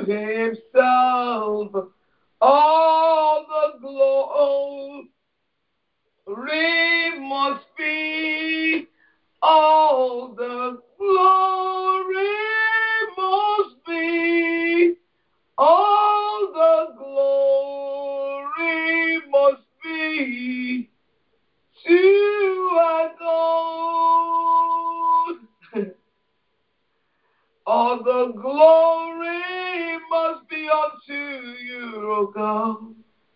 himself all the glory must be, all the glory must be, all the glory must be to our God. All the glory must be unto you, O God.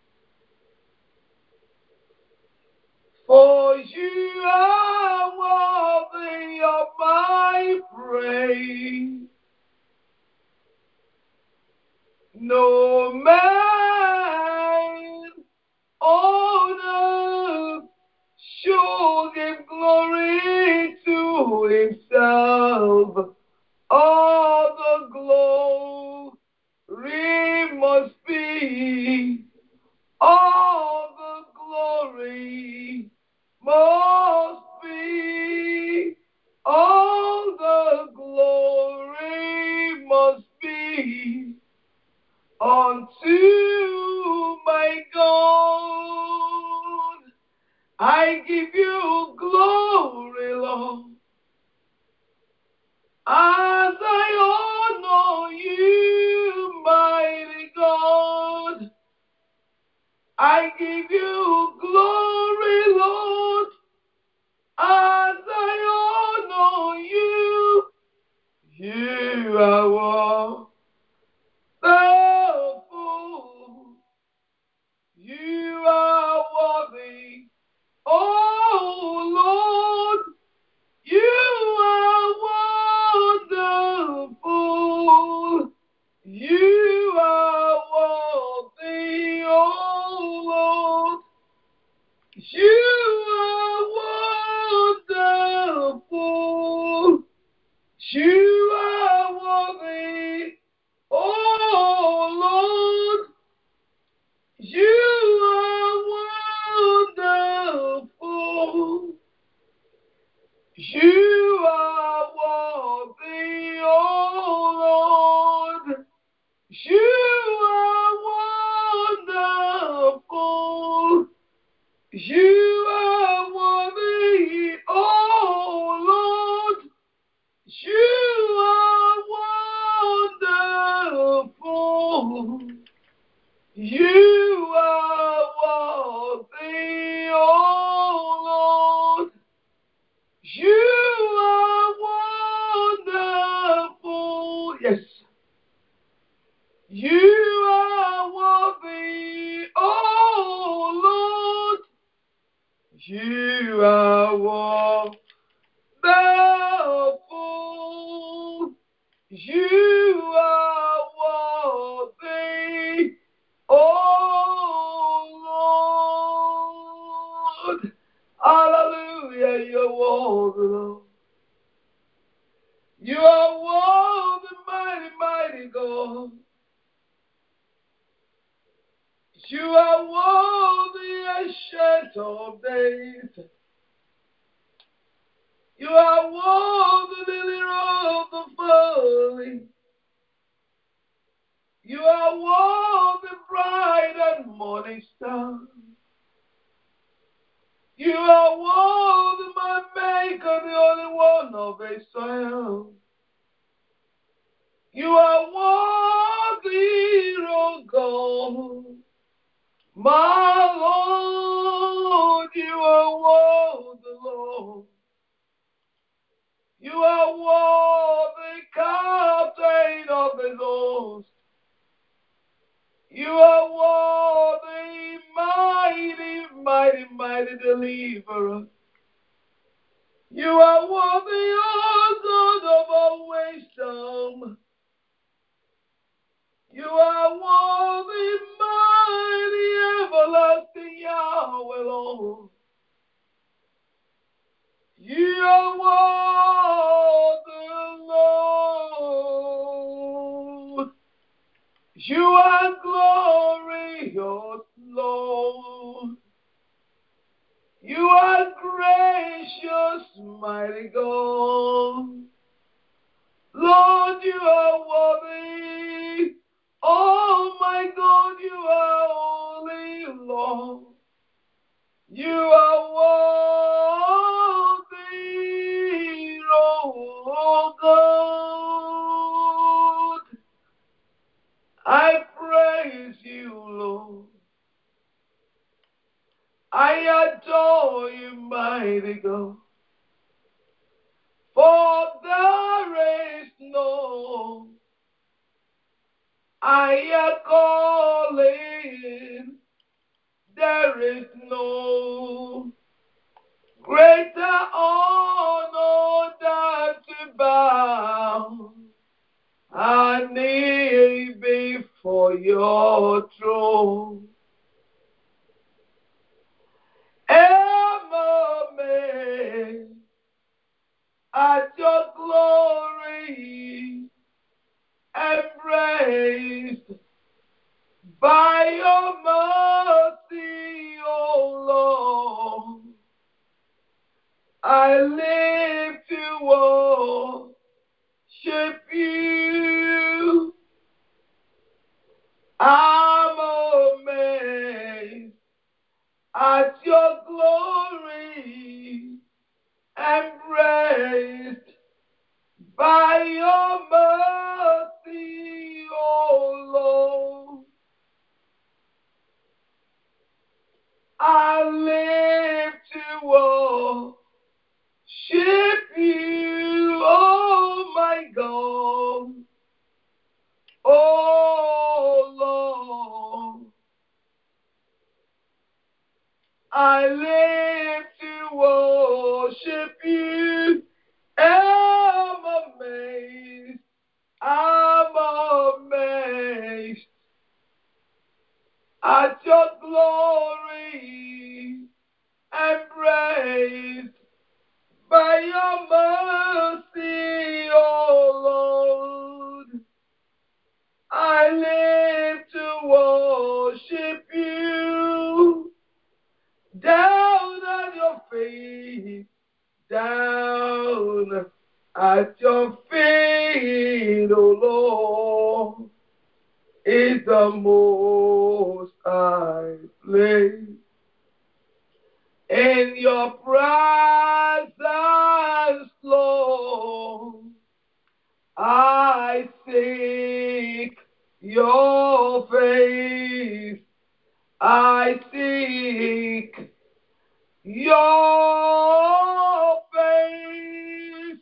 For you are worthy of my praise. No man on earth should give glory to himself. All the glory must be, all the glory must be, all the glory must be unto my God. I give you glory, Lord, as I honor you, mighty God. I give you glory, Lord, as I honor you. You are wonderful. You are worthy. Oh, Lord, you are wonderful. You are worthy, oh Lord. You are wonderful. You are worthy, oh Lord. You are wonderful. You are worthy, oh Lord. You are wonderful. You are worthy, oh Lord. You are wonderful. You are worthy, oh Lord. You are wonderful. Yes. You are worthy, oh Lord. You are wonderful. You are worthy, oh Lord. Hallelujah, you're worthy, Lord. You are worthy, mighty, mighty God. You are worthy, ancient of days. You are worthy, lily of the valley. You are worthy, bright and morning star. You are worthy, my maker, the only one of Israel. You are worthy, oh God. My Lord, you are worthy, Lord. You are worthy, captain of his host. You are worthy, mighty, mighty, mighty deliverer. You are worthy, O God of all wisdom. You are worthy, mighty, everlasting Yahweh, Lord. You are worthy, Lord. You are glorious, Lord. You are gracious, mighty God. Lord, you are worthy I am calling. There is no greater honor than to bow and kneel before your throne. Am amazed at your glory, embraced by your mercy, O Lord. I live to worship you. I'm amazed at your glory, embraced by your mercy, O Lord. I live to worship you, oh my God, oh Lord. I live to worship you. I'm amazed at your glory, embraced by your mercy, O Lord. I live to worship you. Down at your feet, down at your feet, O Lord, is the most high place. In your presence, Lord, I seek your face. I seek your face.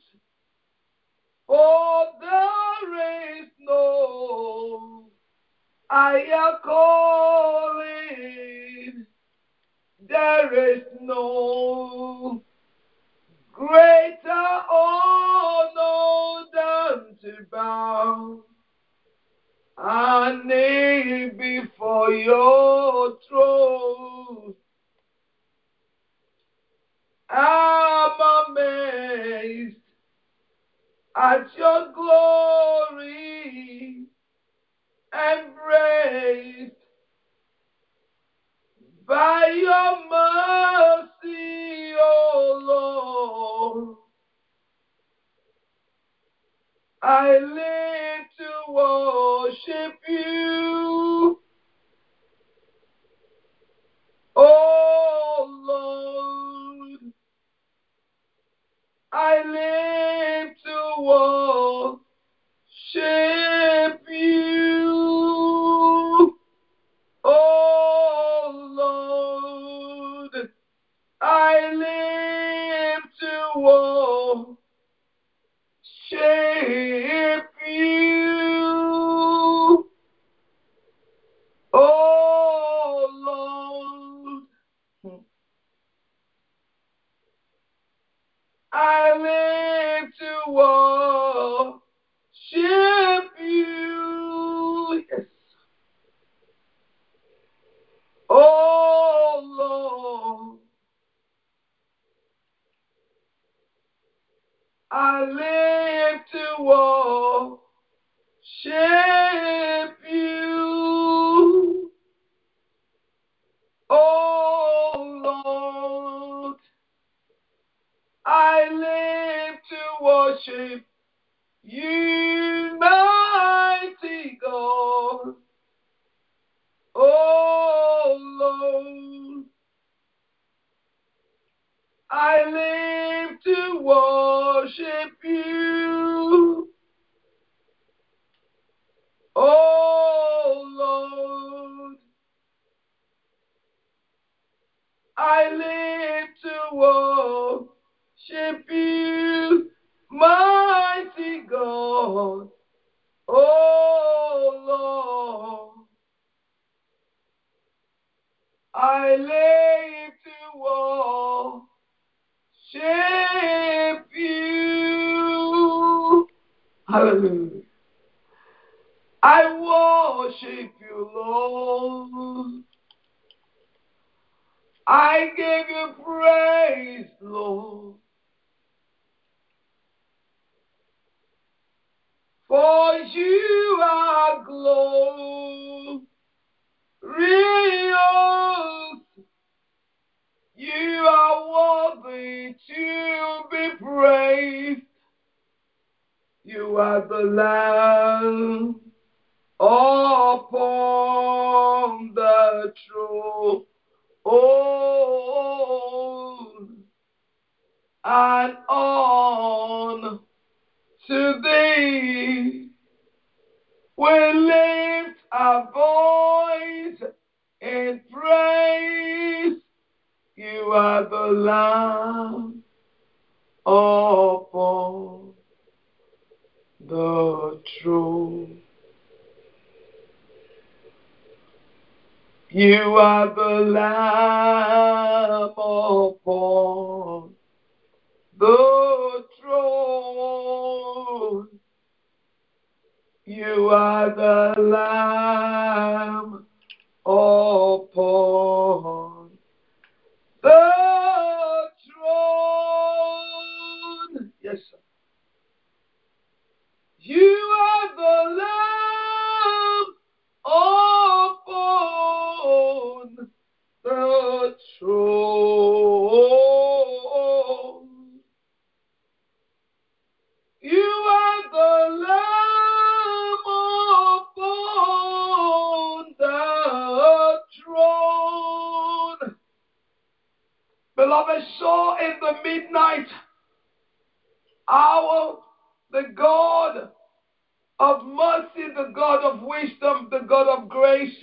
For there is no, I am calling. There is no greater honor than to bow and kneel before your throne. I'm amazed at your glory, embraced by your mercy, O Lord. I live to worship you, O Lord. I live to worship you, O Lord. I live to worship you, oh Lord. I live to worship you, yes, oh Lord. I live to worship you, oh Lord. I live to worship you, mighty God, oh Lord. I live to worship you, oh Lord. I live to worship you, mighty God, oh Lord. I worship you, Lord. I give you praise, Lord. For you are glorious. You are worthy to be praised. You are the Lamb upon the throne. And on to thee we lift our voice in praise. You are the Lamb upon the throne. You are the Lamb upon the throne. You are the Lamb upon the throne. Yes, sir. You are the Lamb upon the throne. You are the Lamb upon the throne. Beloved, so in the midnight hour, the God of mercy, the God of wisdom, the God of grace,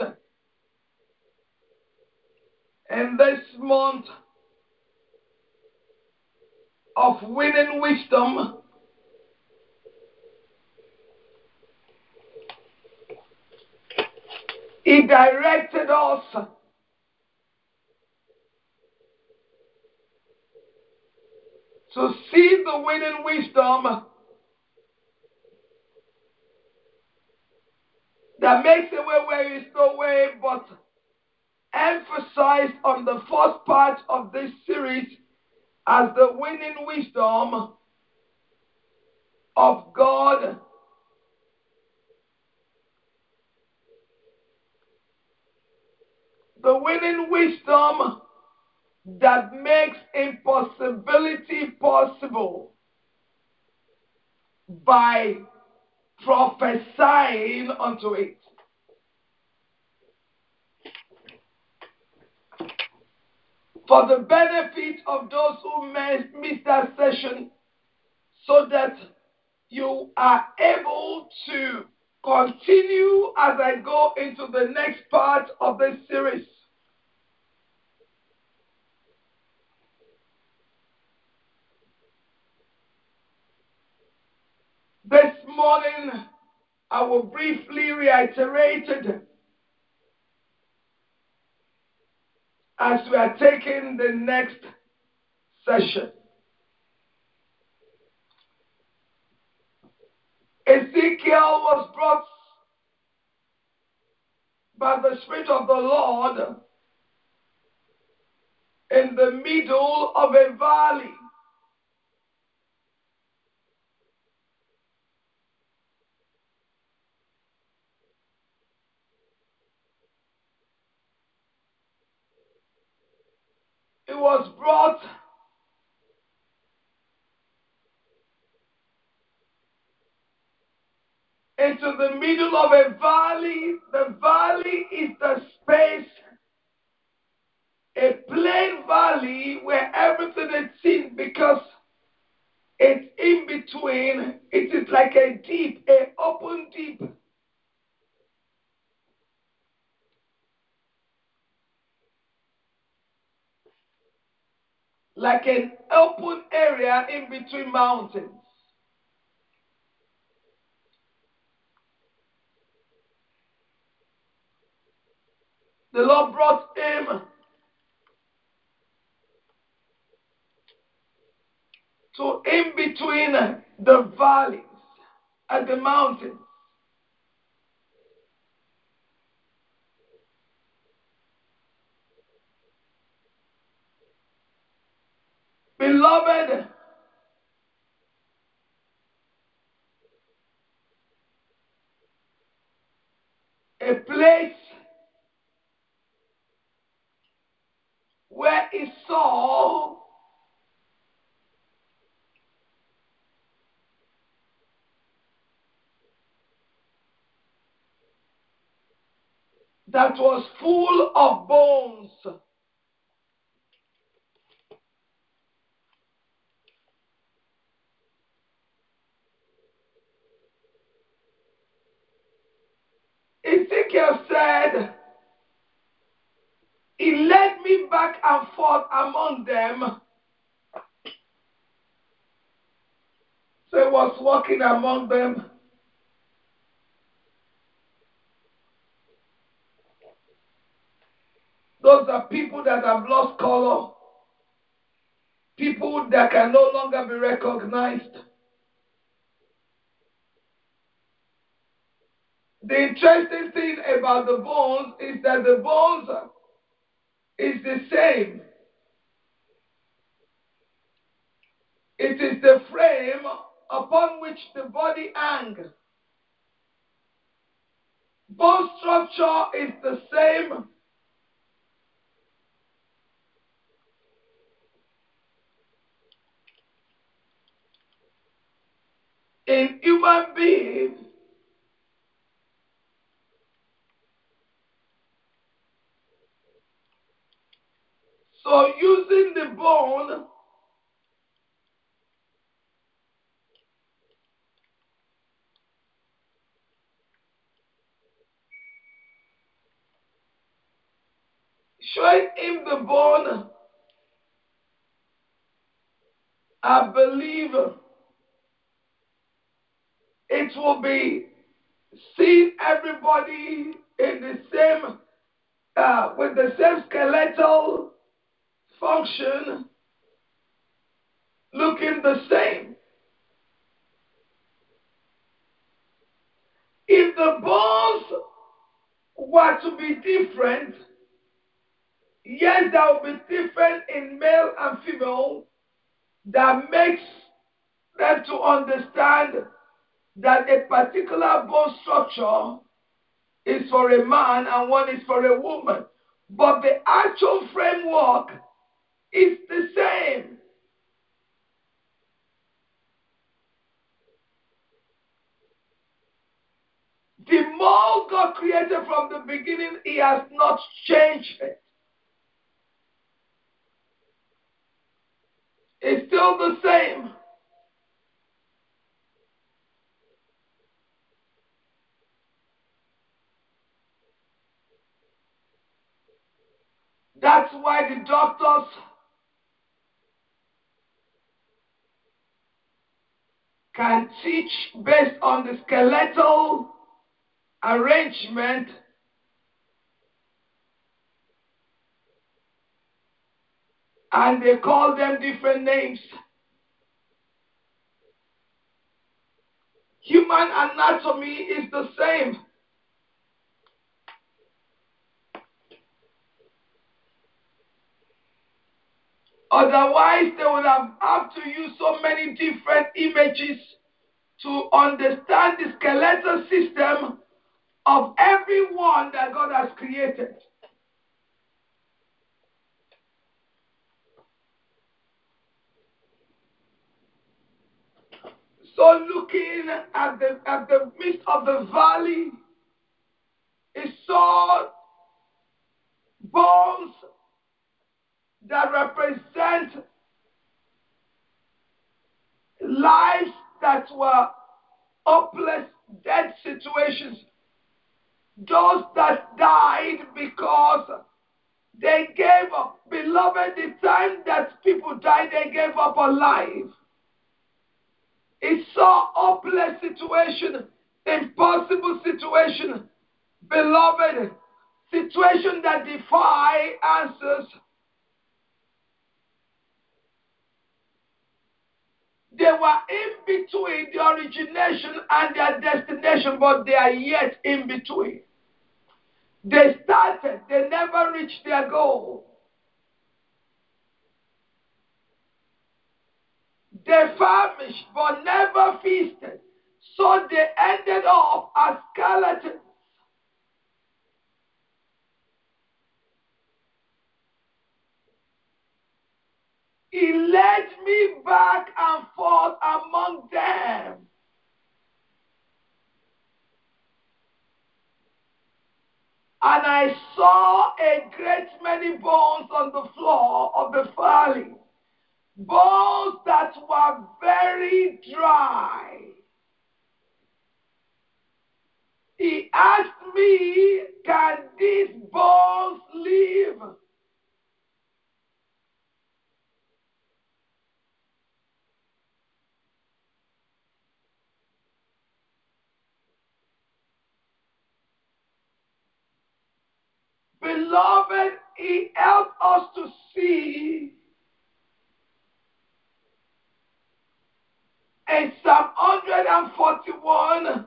in this month of winning wisdom, He directed us to see the winning wisdom that makes a way where there is no way, but emphasized on the first part of this series as the winning wisdom of God. The winning wisdom that makes impossibility possible by prophesying unto it. For the benefit of those who missed that session, so that you are able to continue as I go into the next part of this series. This morning, I will briefly reiterate it as we are taking the next session. Ezekiel was brought by the Spirit of the Lord in the middle of a valley. He was brought into the middle of a valley. The valley is the space, a plain valley where everything is seen because it's in between. It is like a deep, an open deep. Like an open area in between mountains. The Lord brought him to in between the valleys and the mountains. Beloved, a place where he saw that was full of bones. Ezekiel said, he led me back and forth among them. So he was walking among them. Those are people that have lost color, people that can no longer be recognized. The interesting thing about the bones is that the bones is the same. It is the frame upon which the body hangs. Bone structure is the same. In human beings, so using the bone showing him the bone, I believe it will be seeing everybody in the same, with the same skeletal function, looking the same. If the bones were to be different, yes, there will be different in male and female. That makes them to understand that a particular bone structure is for a man and one is for a woman. But the actual framework is the same. The mold God created from the beginning, He has not changed it. It's still the same. That's why the doctors can teach based on the skeletal arrangement, and they call them different names. Human anatomy is the same. Otherwise, they would have to use so many different images to understand the skeletal system of everyone that God has created. So looking at the midst of the valley, he saw bones that represent lives that were hopeless, dead situations. Those that died because they gave up. Beloved, the time that people died, they gave up on life. It saw hopeless situation, impossible situation. Beloved, situation that defy answers. They were in between the origination and their destination, but they are yet in between. They started, they never reached their goal. They famished but never feasted, so they ended up as skeletons. He led me back and forth among them. And I saw a great many bones on the floor of the valley, bones that were very dry. He asked me, can these bones live? Beloved, he helped us to see in Psalm 141,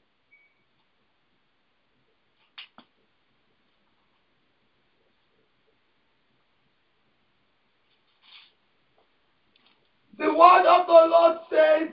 the word of the Lord says,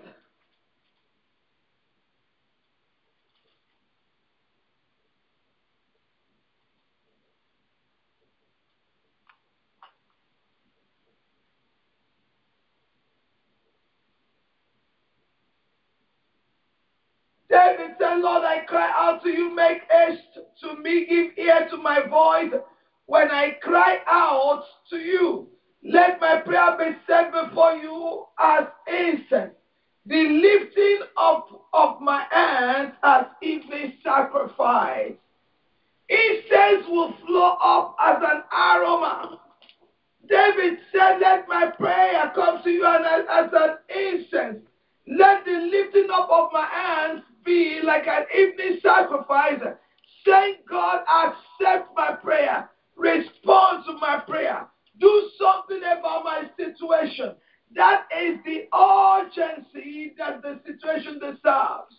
David said, Lord, I cry out to you, make haste to me, give ear to my voice when I cry out to you. Let my prayer be set before you as incense, the lifting up of my hands as evening sacrifice. Incense will flow up as an aroma. David said, let my prayer come to you as an incense. Let the lifting up of my hands be like an evening sacrifice. Saying, God, accept my prayer. Respond to my prayer. Do something about my situation. That is the urgency that the situation deserves.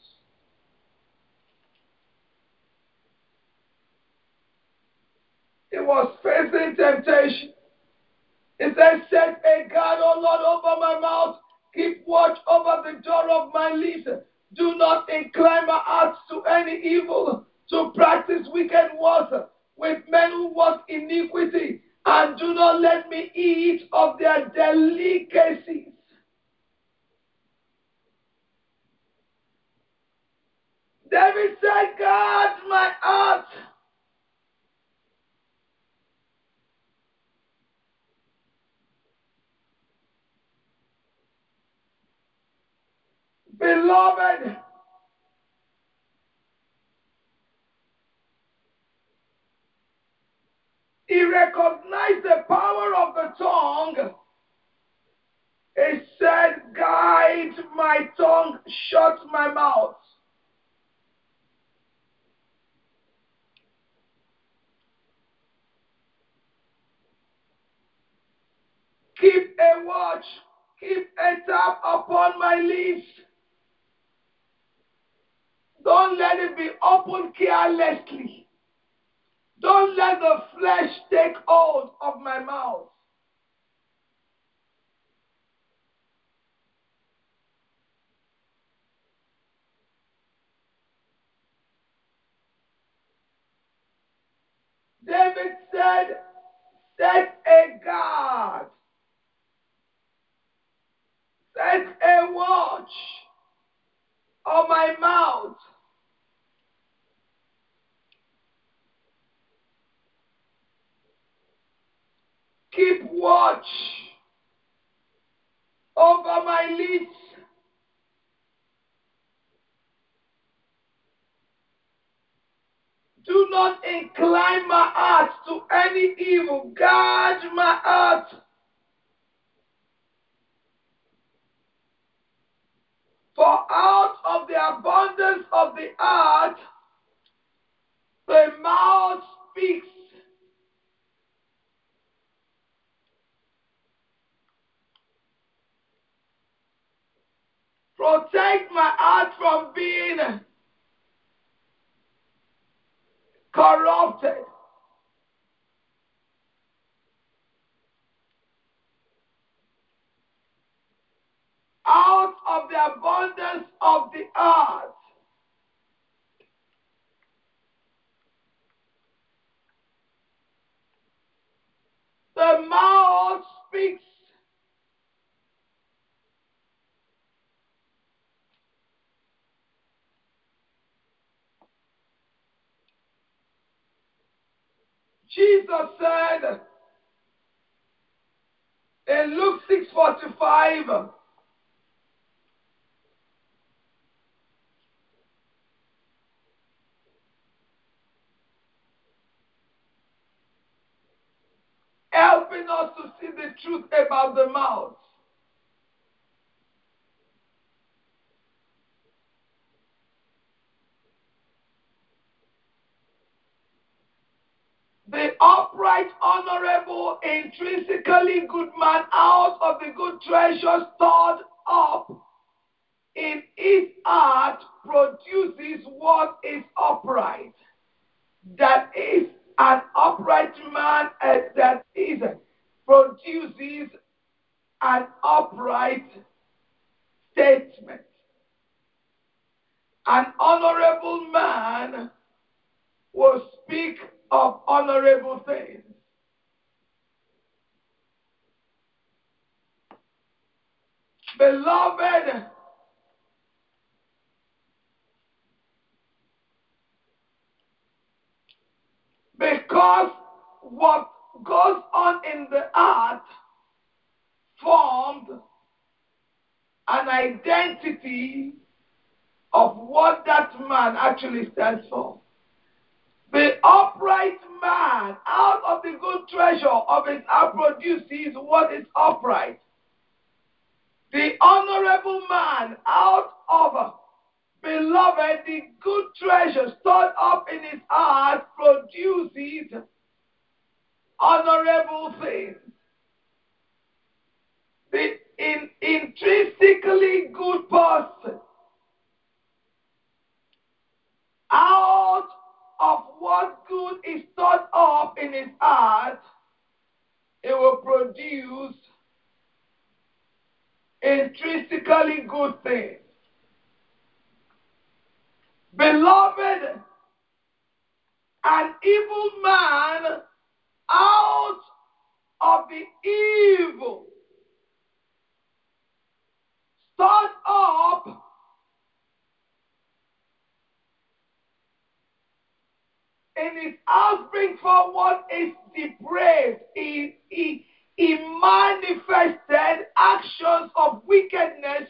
It was facing temptation. It says, set a guard, O Lord, over my mouth. Keep watch over the door of my lips. Do not incline my heart to any evil, to practice wicked works with men who work iniquity, and do not let me eat of their delicacies. David said, guard my heart. Beloved, he recognized the power of the tongue. He said, guide my tongue, shut my mouth. Keep a watch, keep a tab upon my lips. Don't let it be opened carelessly. Don't let the flesh take hold of my mouth. David said, set a guard, set a watch on my mouth. Keep watch over my lips. Do not incline my heart to any evil. Guard my heart. For out of the abundance of the heart, the mouth speaks. Protect my heart from being corrupted. Jesus said in Luke 6:45, helping us to see the truth about the mouth. The upright, honorable, intrinsically good man out of the good treasure stored up in his heart produces what is upright. That is an upright man that is produces an upright statement. An honorable man will speak of honorable things. Beloved, because what goes on in the heart formed an identity of what that man actually stands for. The upright man out of the good treasure of his heart produces what is upright. The honorable man out of, beloved, the good treasure stored up in his heart produces honorable things. The intrinsically good person out of what good is stored up in his heart, it will produce intrinsically good things. Beloved, an evil man out of the evil stored up in his house bring forth what is depraved. He manifested actions of wickedness,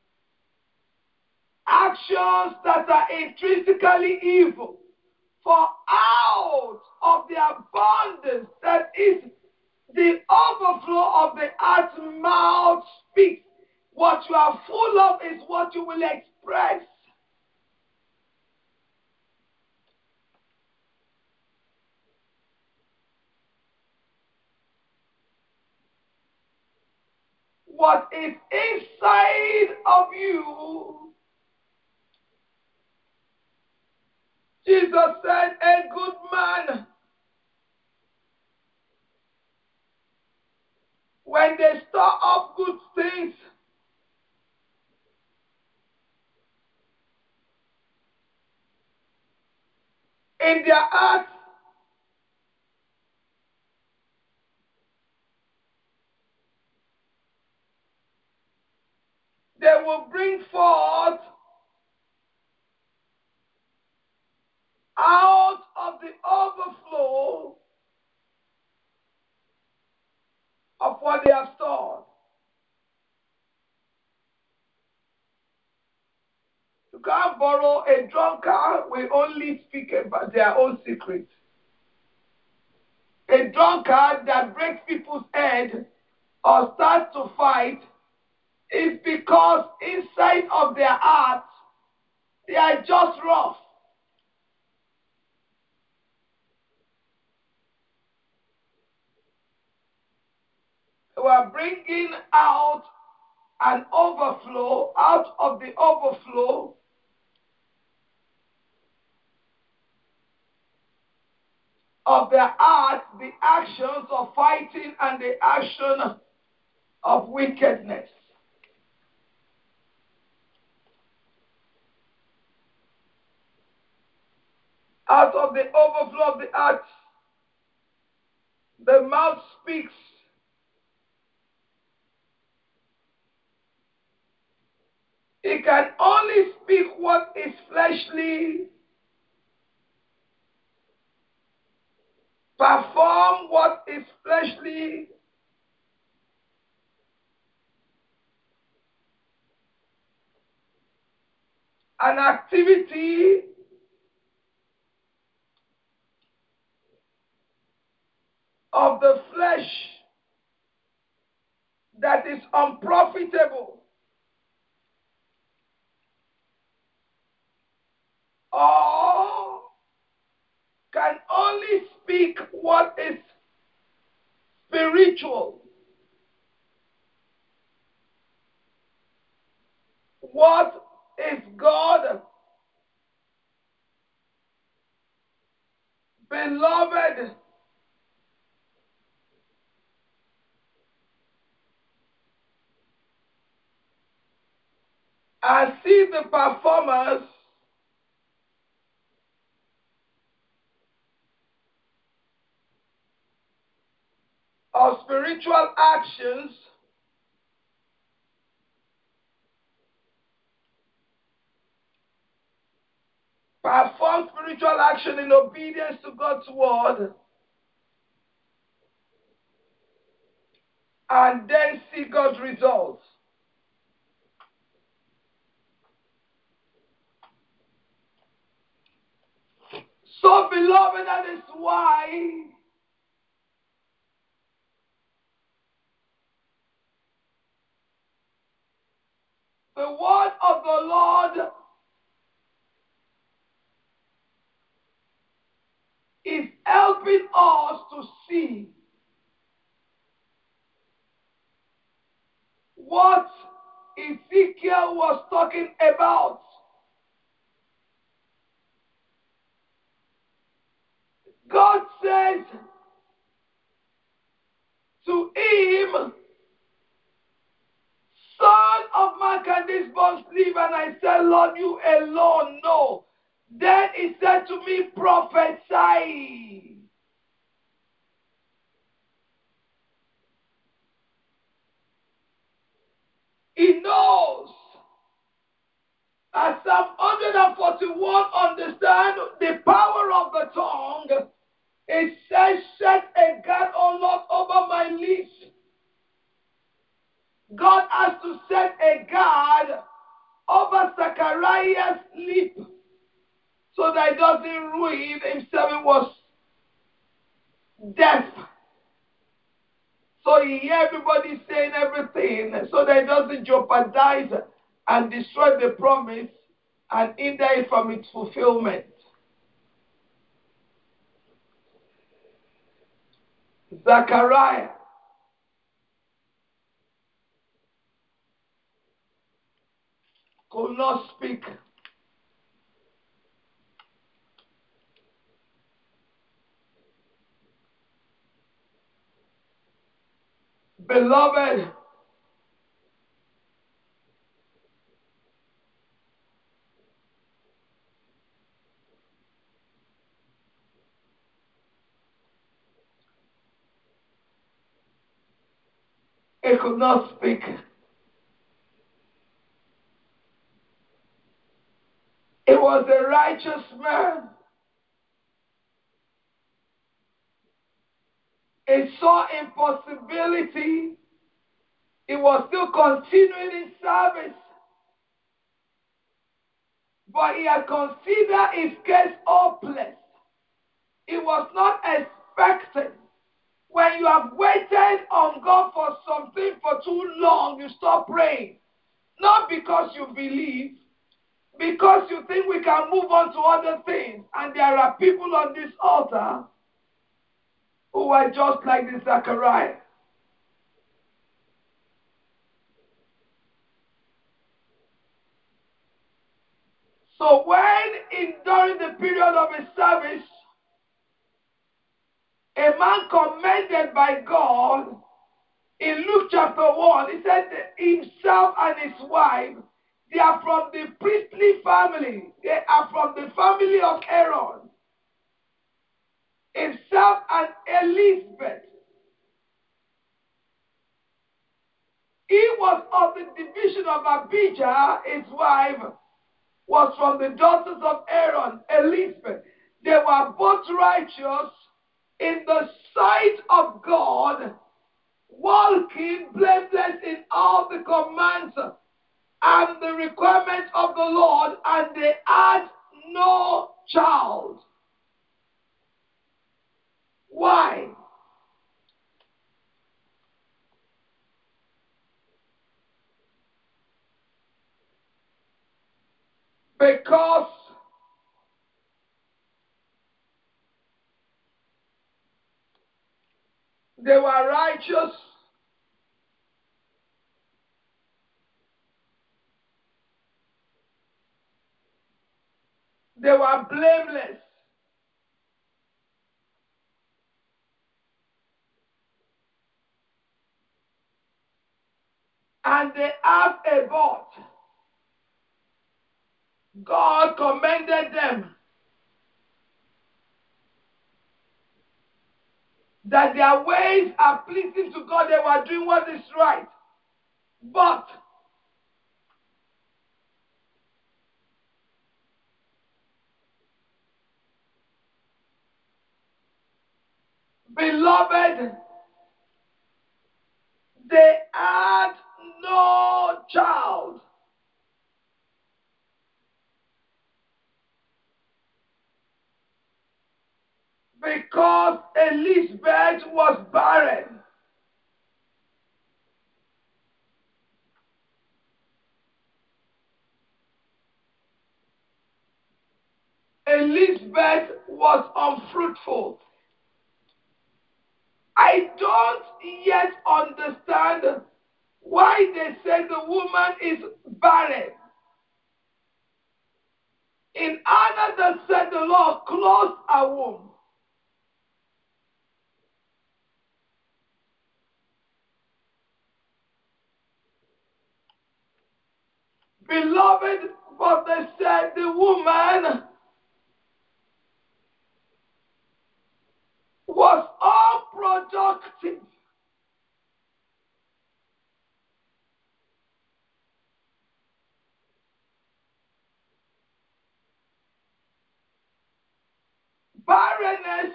actions that are intrinsically evil. For out of the abundance that is the overflow of the heart's mouth speaks. What you are full of is what you will express. What is inside of you, Jesus said, a good man, when they store up good things, in their hearts, they will bring forth out of the overflow of what they have stored. You can't borrow a drunkard will only speak about their own secrets. A drunkard that breaks people's head or starts to fight is because inside of their hearts they are just rough. They are bringing out an overflow, out of the overflow of their heart, the actions of fighting and the action of wickedness. Out of the overflow of the heart, the mouth speaks. It can only speak what is fleshly, perform what is fleshly, an activity of the flesh that is unprofitable, or can only speak what is spiritual, what is God, beloved, and see the performance of spiritual actions perform spiritual action in obedience to God's word, and then see God's results. So, beloved, that is why the word of the Lord is helping us to see what Ezekiel was talking about. God says to him, Son of man, can these bones live? And I said, Lord, you alone know. Then he said to me, prophesy. He knows. As Psalm 141 understand the power of the tongue, it says, set a guard, O Lord, over my lips. God has to set a guard over Zachariah's lip so that he doesn't ruin himself. He was deaf. So he hear everybody saying everything so that it doesn't jeopardize and destroy the promise and hinder it from its fulfillment. Zachariah could not speak. Beloved, he could not speak. He was a righteous man. He saw impossibility. He was still continuing in service. But he had considered his case hopeless. He was not expecting. When you have waited on God for something for too long, you stop praying. Not because you believe, because you think we can move on to other things. And there are people on this altar who are just like this Zachariah. So during the period of his service, a man commended by God, in Luke chapter 1, he said himself and his wife, they are from the priestly family. They are from the family of Aaron. Himself and Elizabeth. He was of the division of Abijah. His wife was from the daughters of Aaron, Elizabeth. They were both righteous in the sight of God, walking blameless in all the commands and the requirements of the Lord, and they had no child. Why? Because they were righteous, they were blameless, and they have a vote. God commended them that their ways are pleasing to God. They were doing what is right. But beloved, they had no child. Because Elizabeth was barren. Elizabeth was unfruitful. I don't yet understand why they say the woman is barren. In Anna that said the Lord closed her womb. Beloved, but they said the woman was unproductive. Barrenness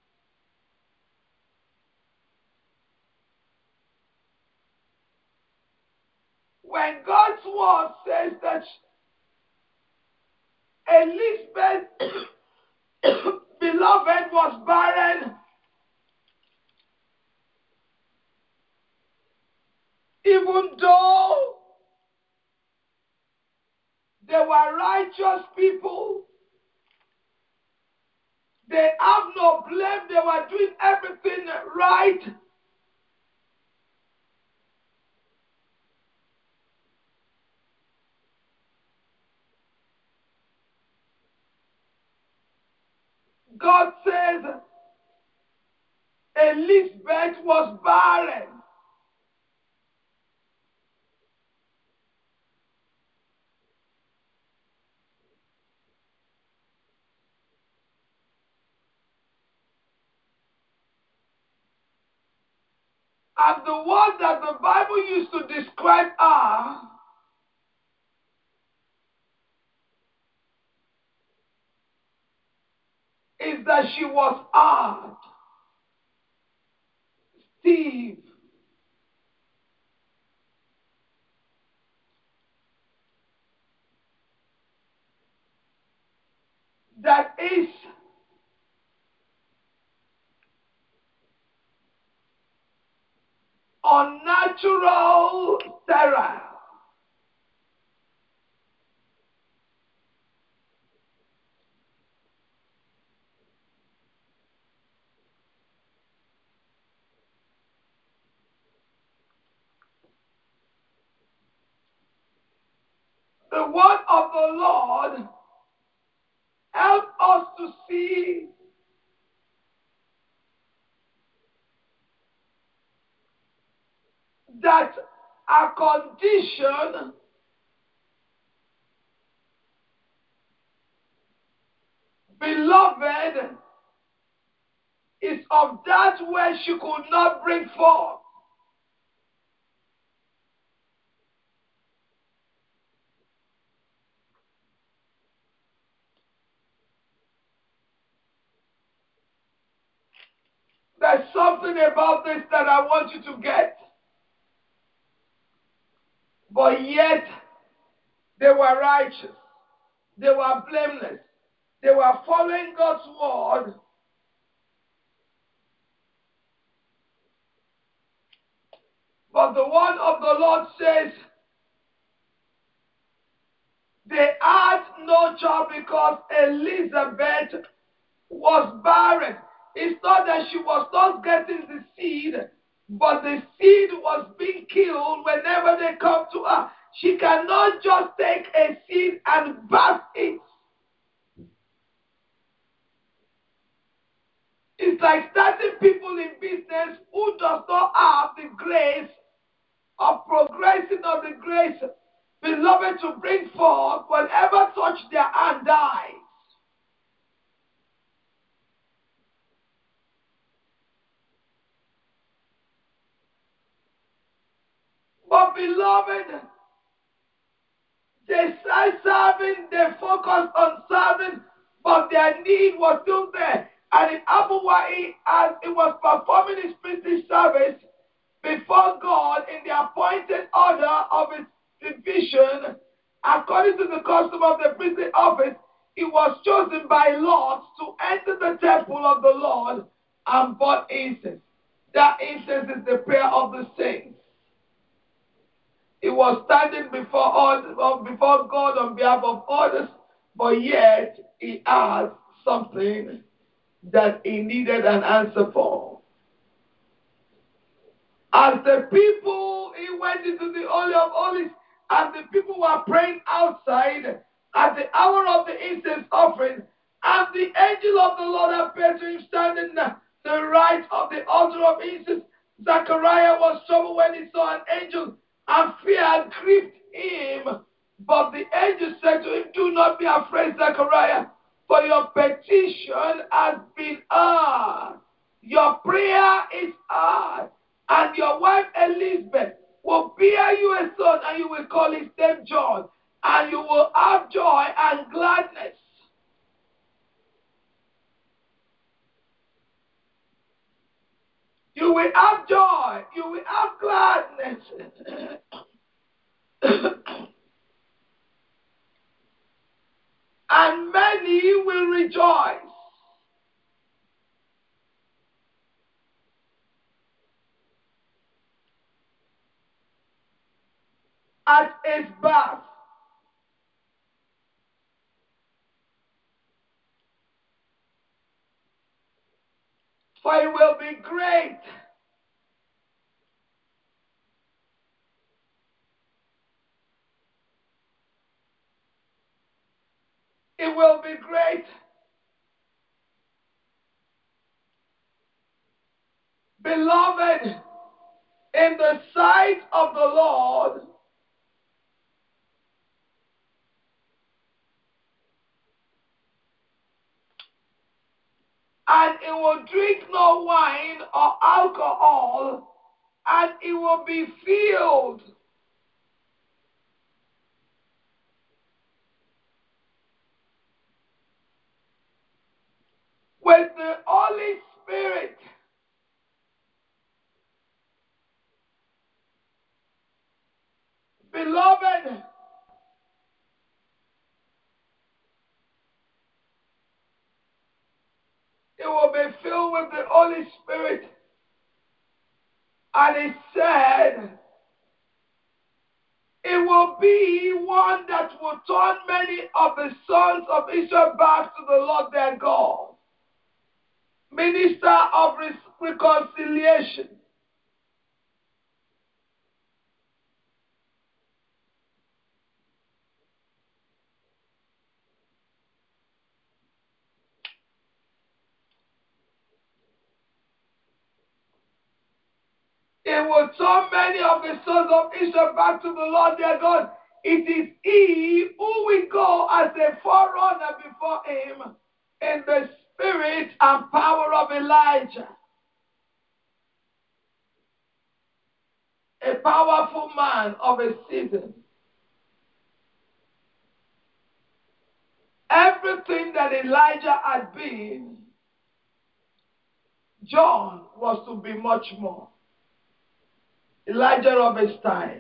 when God's word says that Elizabeth, beloved, was barren, even though they were righteous people, they have no blame, they were doing everything right. God says Elizabeth was barren. And the word that the Bible used to describe her is that she was hard, stiff, that is unnatural, sterile. The word of the Lord helps us to see that our condition beloved is of that where she could not bring forth. something about this that I want you to get. But yet, they were righteous. They were blameless. They were following God's word. But the word of the Lord says, they had no child because Elizabeth was barren. It's not that she was not getting the seed, but the seed was being killed whenever they come to her. She cannot just take a seed and birth it. It's like starting people in business who does not have the grace of progressing of the grace, beloved, to bring forth whatever touch their hand dies. But beloved, they started serving, they focused on serving, but their need was still there. And it happened while as it was performing his priestly service before God in the appointed order of his division, according to the custom of the priestly office, he was chosen by Lot to enter the temple of the Lord and burn incense. That incense is the prayer of the saints. He was standing before God on behalf of others, but yet he had something that he needed an answer for. As the people, he went into the Holy of Holies, and the people were praying outside at the hour of the incense offering, and the angel of the Lord appeared to him standing to the right of the altar of incense. Zechariah was troubled when he saw an angel, and fear gripped him. But the angel said to him, "Do not be afraid, Zechariah, for your petition has been heard. Your prayer is heard. And your wife Elizabeth will bear you a son, and you will call his name John, and you will have joy and gladness." You will have joy. You will have gladness. And many will rejoice at his birth. For it will be great. It will be great. Beloved, in the sight of the Lord, and it will drink no wine or alcohol, and it will be filled with the Holy Spirit. Beloved, it will be filled with the Holy Spirit. And it said, it will be one that will turn many of the sons of Israel back to the Lord their God. Minister of reconciliation. It will turn many of the sons of Israel back to the Lord their God. It is he who will go as a forerunner before him in the spirit and power of Elijah. A powerful man of a season. Everything that Elijah had been, John was to be much more. Elijah of his time.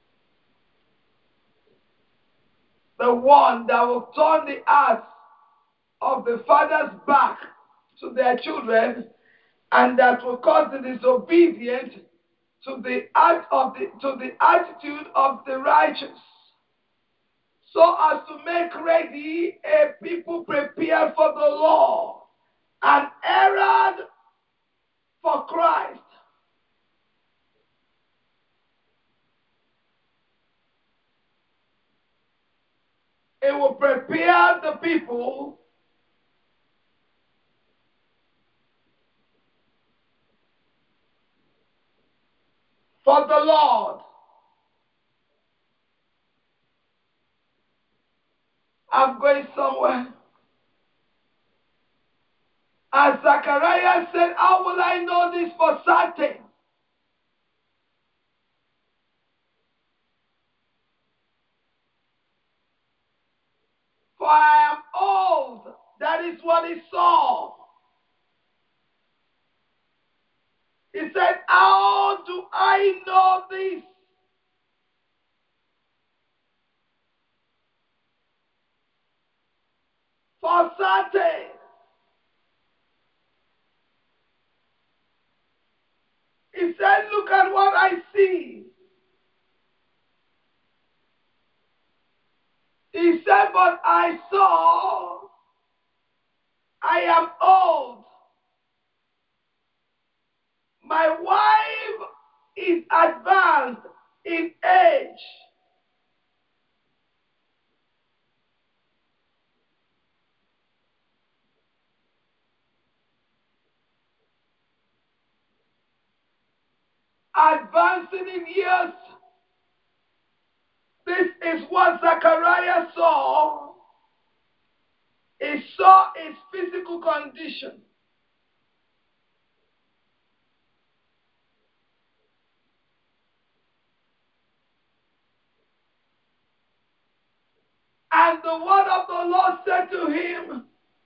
The one that will turn the hearts of the fathers back to their children, and that will cause the disobedient to the attitude of the righteous, so as to make ready a people prepared for the Lord, an herald for Christ. It will prepare the people for the Lord. I'm going somewhere. As Zachariah said, how will I know this for certain? For I am old. That is what he saw. He said, how do I know this? For certain. He said, look at what I see. He said, but I saw, I am old. My wife is advanced in age. Advancing in years. This is what Zachariah saw. He saw his physical condition. And the word of the Lord said to him,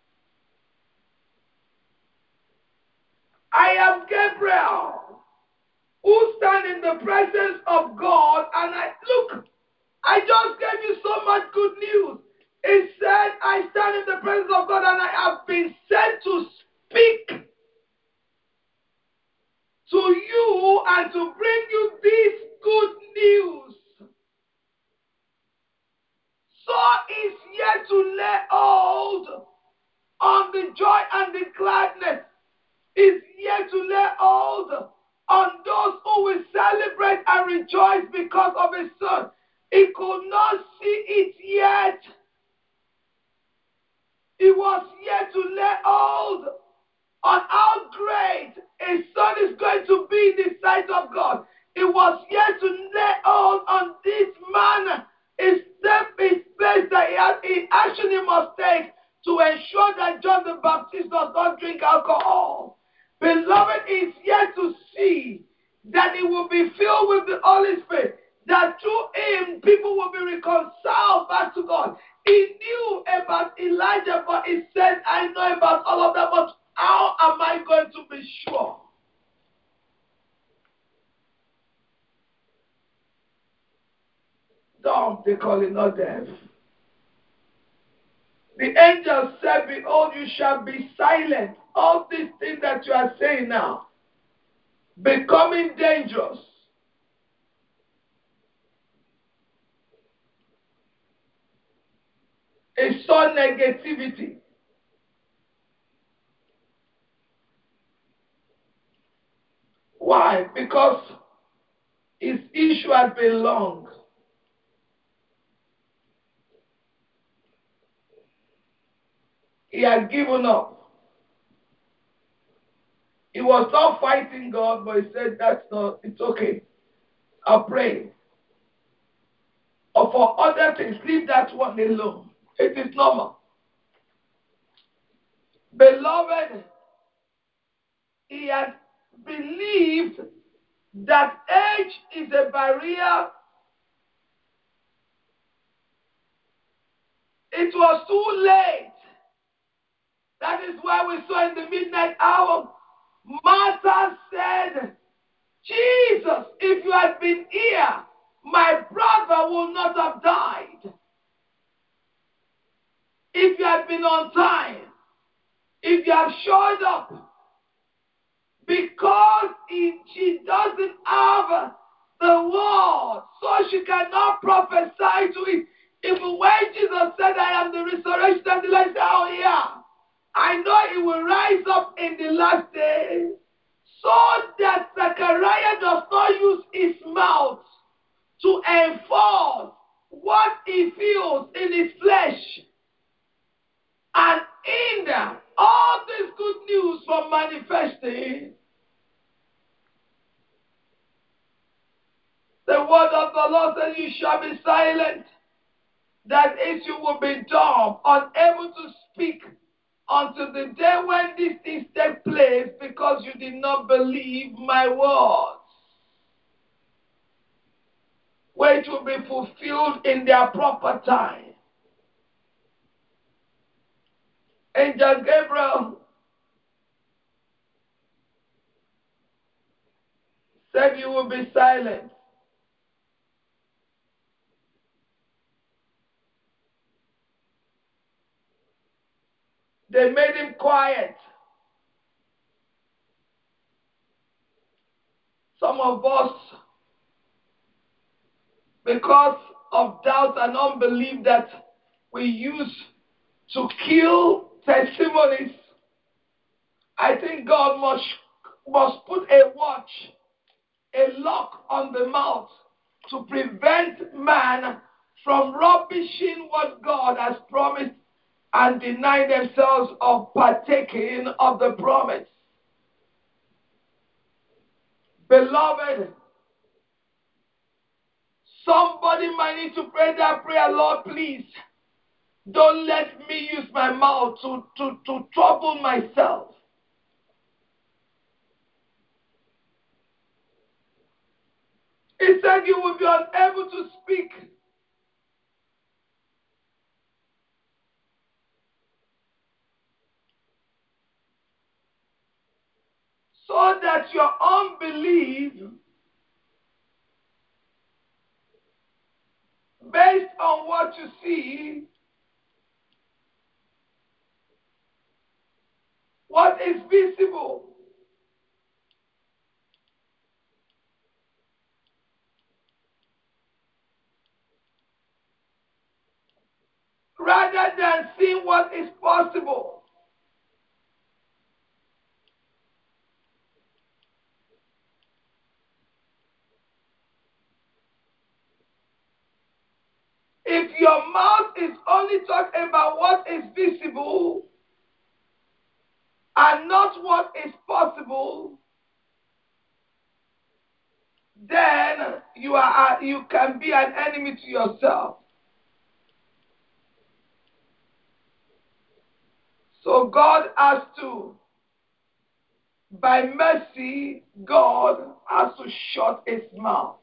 I am Gabriel, who stand in the presence of God. And I just gave you so much good news. It said, I stand in the presence of God and I have been sent to speak to you and to bring you this good news. So is yet to lay hold on the joy and the gladness. Is yet to lay hold on those who will celebrate and rejoice because of his son. He could not see it yet. He was yet to lay hold on how great a son is going to be in the sight of God. It was yet to lay hold on this man, his step, his place that in action he must take to ensure that John the Baptist does not drink alcohol. Beloved, is yet to see that he will be filled with the Holy Spirit, that through him people will be reconciled back to God. He knew about Elijah, but he said, I know about all of them, but how am I going to be sure? Dumb, they call it, not deaf. The angel said, behold, you shall be silent. All these things that you are saying now, becoming dangerous. It saw negativity. Why? Because his issue had been long. He had given up. He was not fighting God, but he said, it's okay. I'll pray. Or for other things, leave that one alone. It is normal. Beloved, he had believed that age is a barrier. It was too late. That is why we saw in the midnight hour Martha said, Jesus, if you had been here, my brother would not have died. If you had been on time, if you had showed up, because she doesn't have the word, so she cannot prophesy to it. Even when Jesus said, I am the resurrection and the life, oh yeah, I know it will rise up in the last day, so that Zechariah does not use his mouth to enforce what he feels in his flesh and hinder all this good news from manifesting. The word of the Lord says, you shall be silent, that is, you will be dumb, unable to speak until the day when these things take place, because you did not believe my words, which will be fulfilled in their proper time. Angel Gabriel said, you will be silent. They made him quiet. Some of us, because of doubt and unbelief that we use to kill testimonies, I think God must put a watch, a lock on the mouth to prevent man from rubbishing what God has promised and deny themselves of partaking of the promise. Beloved, somebody might need to pray that prayer, Lord, please, don't let me use my mouth to trouble myself. He said you will be unable to speak. So that your unbelief, based on what you see, what is visible, rather than seeing what is possible. If your mouth is only talking about what is visible and not what is possible, then you can be an enemy to yourself. So God has to, by mercy, God has to shut his mouth.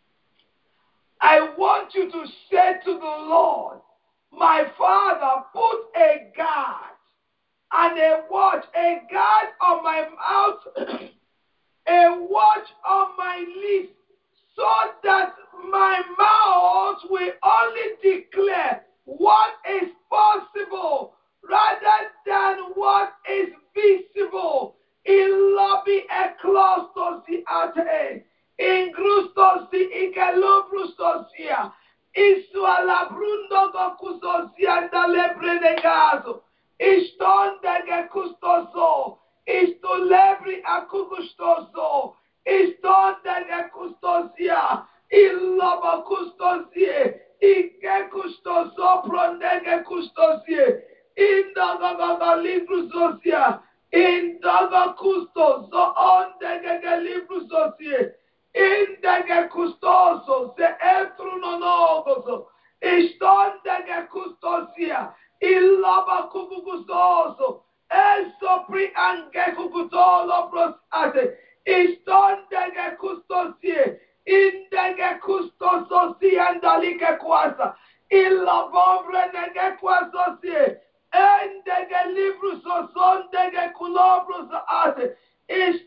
I want you to say to the Lord, my Father, put a guard and a watch, a guard on my mouth, a watch on my lips, so that my mouth will only declare what is possible rather than what is visible. In lobby eclostos the ate, in grustos the igelobrustos, Isuala brundo go kusosia ndalebre negazo. Istonde ge kustoso. Istolebri akugustoso. Istonde ge kustosia. Iloba kustosie. Ike kustoso prondege kustosie. Indogo librusosia. Indogo kustoso ondege librusosie. Indege custoso, se etrunonogoso, istondege custosia, illaba cucustoso, eso pri ange cucutolo prosate, istondege custosie, indege custoso si andalike quasa, illabombre nege quasosie, endege libruso sondege culobrus ate, is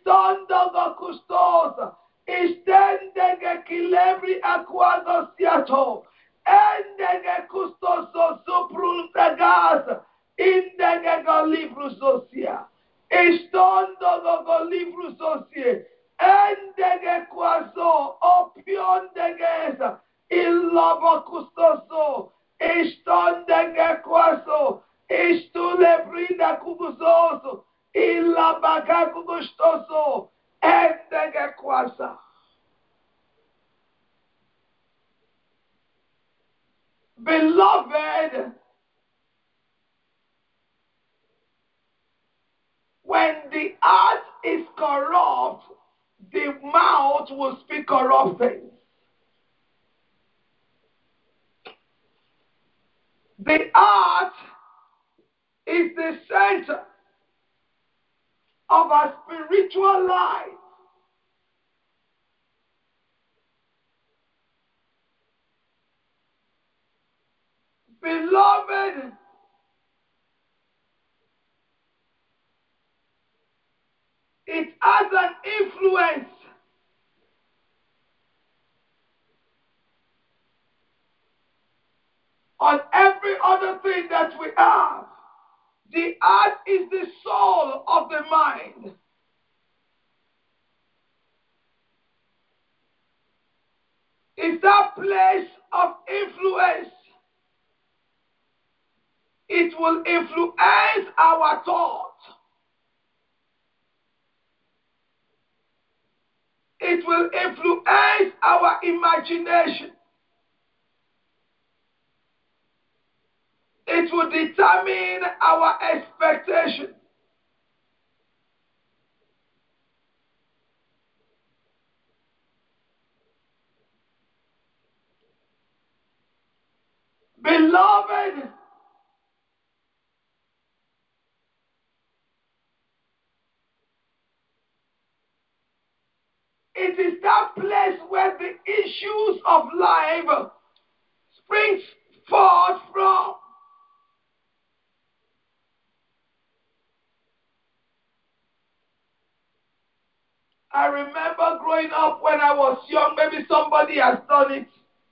Istondo gogo livru sosie. Endege kwaso. Opion degesa. Ilaba kustoso. Istondege kwaso. Istule brinda kugusoso. Ilabaka kugustoso. Endege kwasa. Beloved, when the heart is corrupt, the mouth will speak corrupt things. The heart is the center of our spiritual life. Beloved, it has an influence on every other thing that we have. The heart is the soul of the mind. It's that place of influence. It will influence our thought. It will influence our imagination. It will determine our expectation. Beloved, it is that place where the issues of life springs forth from. I remember growing up when I was young, maybe somebody has done it,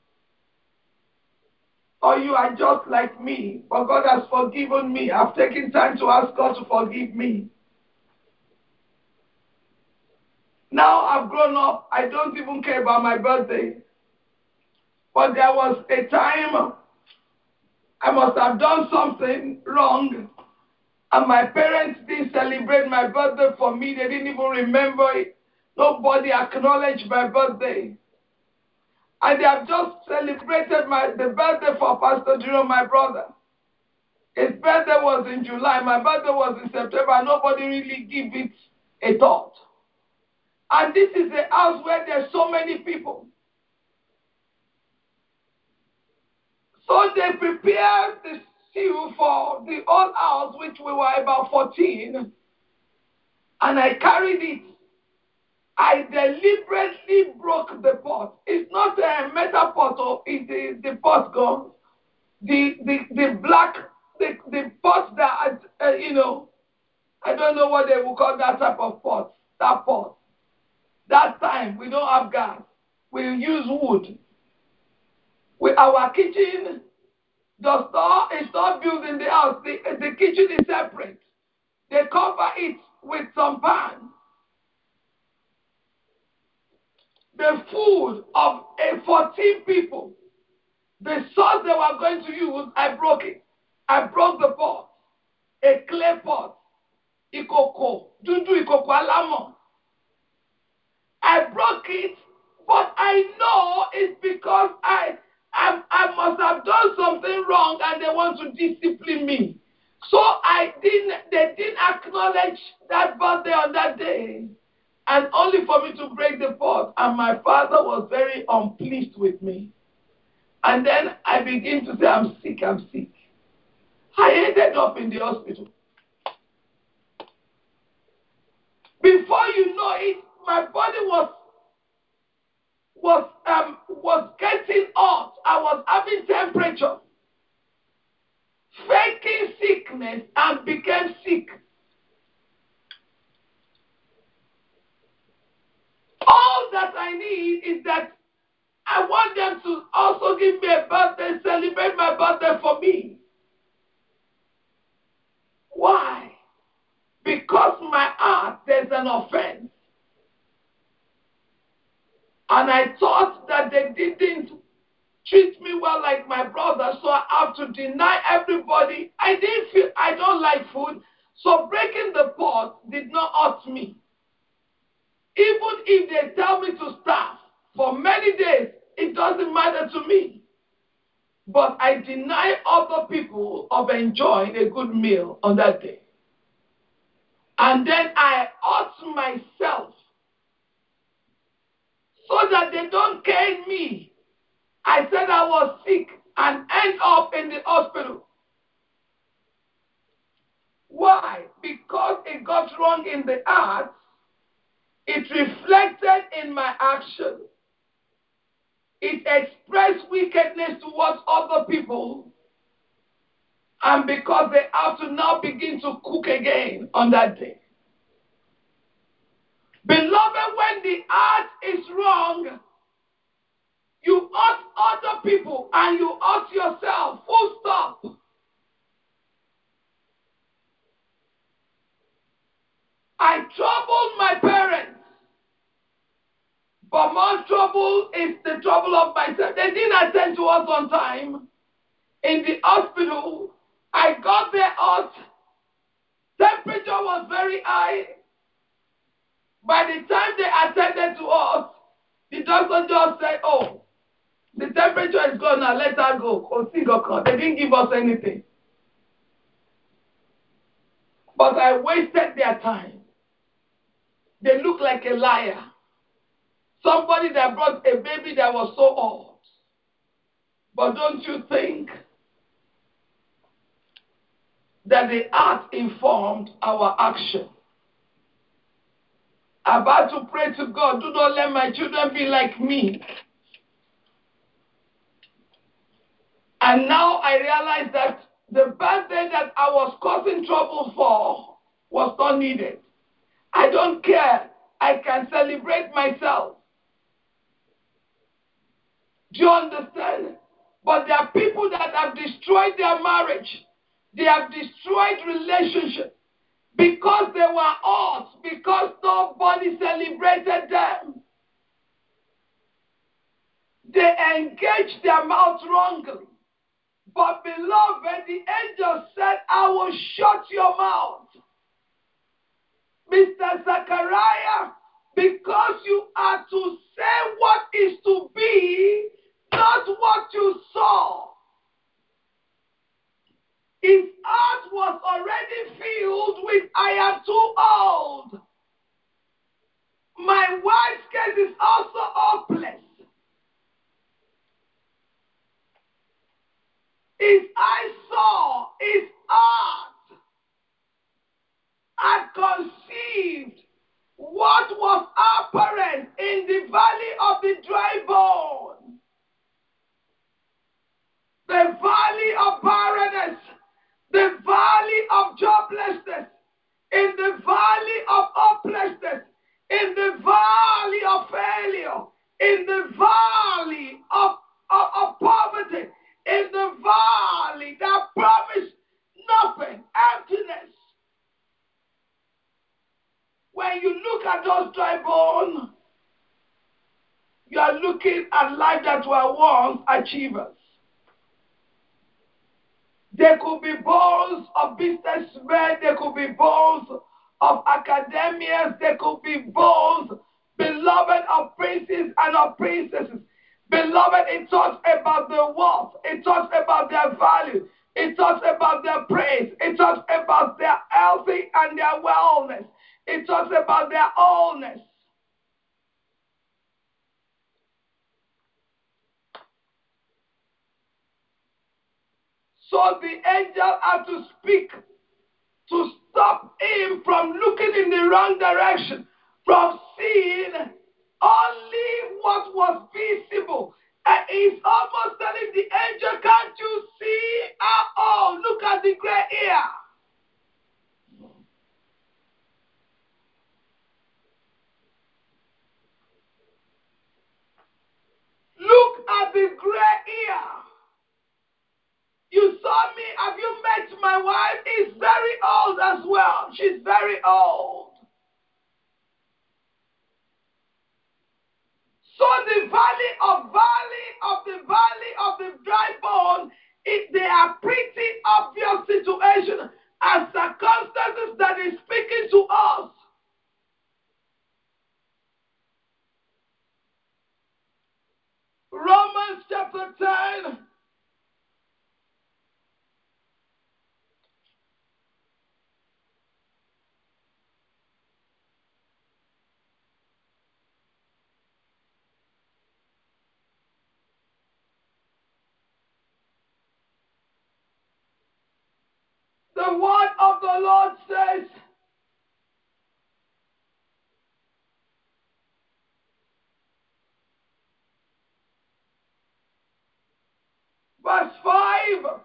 or you are just like me, but God has forgiven me. I've taken time to ask God to forgive me. Now I've grown up, I don't even care about my birthday. But there was a time I must have done something wrong, and my parents didn't celebrate my birthday for me. They didn't even remember it. Nobody acknowledged my birthday. And they have just celebrated the birthday for Pastor Jerome, my brother. His birthday was in July. My birthday was in September. Nobody really gave it a thought. And this is a house where there's so many people. So they prepared the stew for the whole house, which we were about 14. And I carried it. I deliberately broke the pot. It's not a metal pot, or it is the pot gone. The black, the pot that, I don't know what they will call that type of pot. That pot. That time, we don't have gas. We use wood. Our kitchen, the store is not built in the house. The kitchen is separate. They cover it with some pan. The food of 14 people, the sauce they were going to use, I broke it. I broke the pot. A clay pot. Ikoko. Dudu ikoko alamo. I broke it, but I know it's because I must have done something wrong and they want to discipline me. So they didn't acknowledge that birthday on that day. And only for me to break the pot. And my father was very unpleased with me. And then I began to say, I'm sick. I ended up in the hospital. Before you know it, my body was getting hot. I was having temperature, faking sickness, and became sick. All that I need is that I want them to also give me a birthday, celebrate my birthday for me. Why? Because because my heart, there's an offense. And I thought that they didn't treat me well like my brother, so I have to deny everybody. I don't like food, so breaking the pot did not hurt me. Even if they tell me to starve for many days, it doesn't matter to me. But I deny other people of enjoying a good meal on that day. And then I hurt myself so that they don't cane me. I said I was sick and end up in the hospital. Why? Because it got wrong in the heart. It reflected in my action. It expressed wickedness towards other people. And because they have to now begin to cook again on that day. Beloved, when the heart is wrong, you hurt other people and you hurt yourself. Full stop. I troubled my parents. But more trouble is the trouble of myself. They didn't attend to us on time. In the hospital, I got there hot. Temperature was very high. By the time they attended to us, the doctor just said, oh, the temperature is gone now, let her go. They didn't give us anything. But I wasted their time. They look like a liar. Somebody that brought a baby that was so old. But don't you think that the heart informed our action? About to pray to God, do not let my children be like me. And now I realize that the birthday that I was causing trouble for was not needed. I don't care. I can celebrate myself. Do you understand? But there are people that have destroyed their marriage. They have destroyed relationships because they were hurt, because nobody celebrated them. They engaged their mouth wrongly. But beloved, the angel said, I will shut your mouth. Mr. Zachariah, because you are to say what is to be, not what you saw. His heart was already filled with, I am too old. My wife's case is also hopeless. His eyes saw, his heart had conceived what was apparent in the valley of the dry bone, the valley of barrenness, the valley of joblessness, in the valley of hopelessness, in the valley of failure, in the valley of poverty, in the valley that promised nothing, emptiness. When you look at those dry bones, you are looking at life that were once achievers. There could be bones of businessmen, there could be bones of academians, there could be bones, beloved, of princes and of princesses. Beloved, it talks about their wealth, it talks about their value, it talks about their praise, it talks about their healthy and their wellness, it talks about their wholeness. So the angel had to speak to stop him from looking in the wrong direction, from seeing only what was visible. And he's almost telling the angel, can't you see? Oh, look at the gray hair. Look at the gray hair. You saw me, have you met my wife? Is very old as well. She's very old. So the valley of the dry bone, they are pretty obvious situation and circumstances that is speaking to us. Romans chapter 10. The word of the Lord says, verse 5,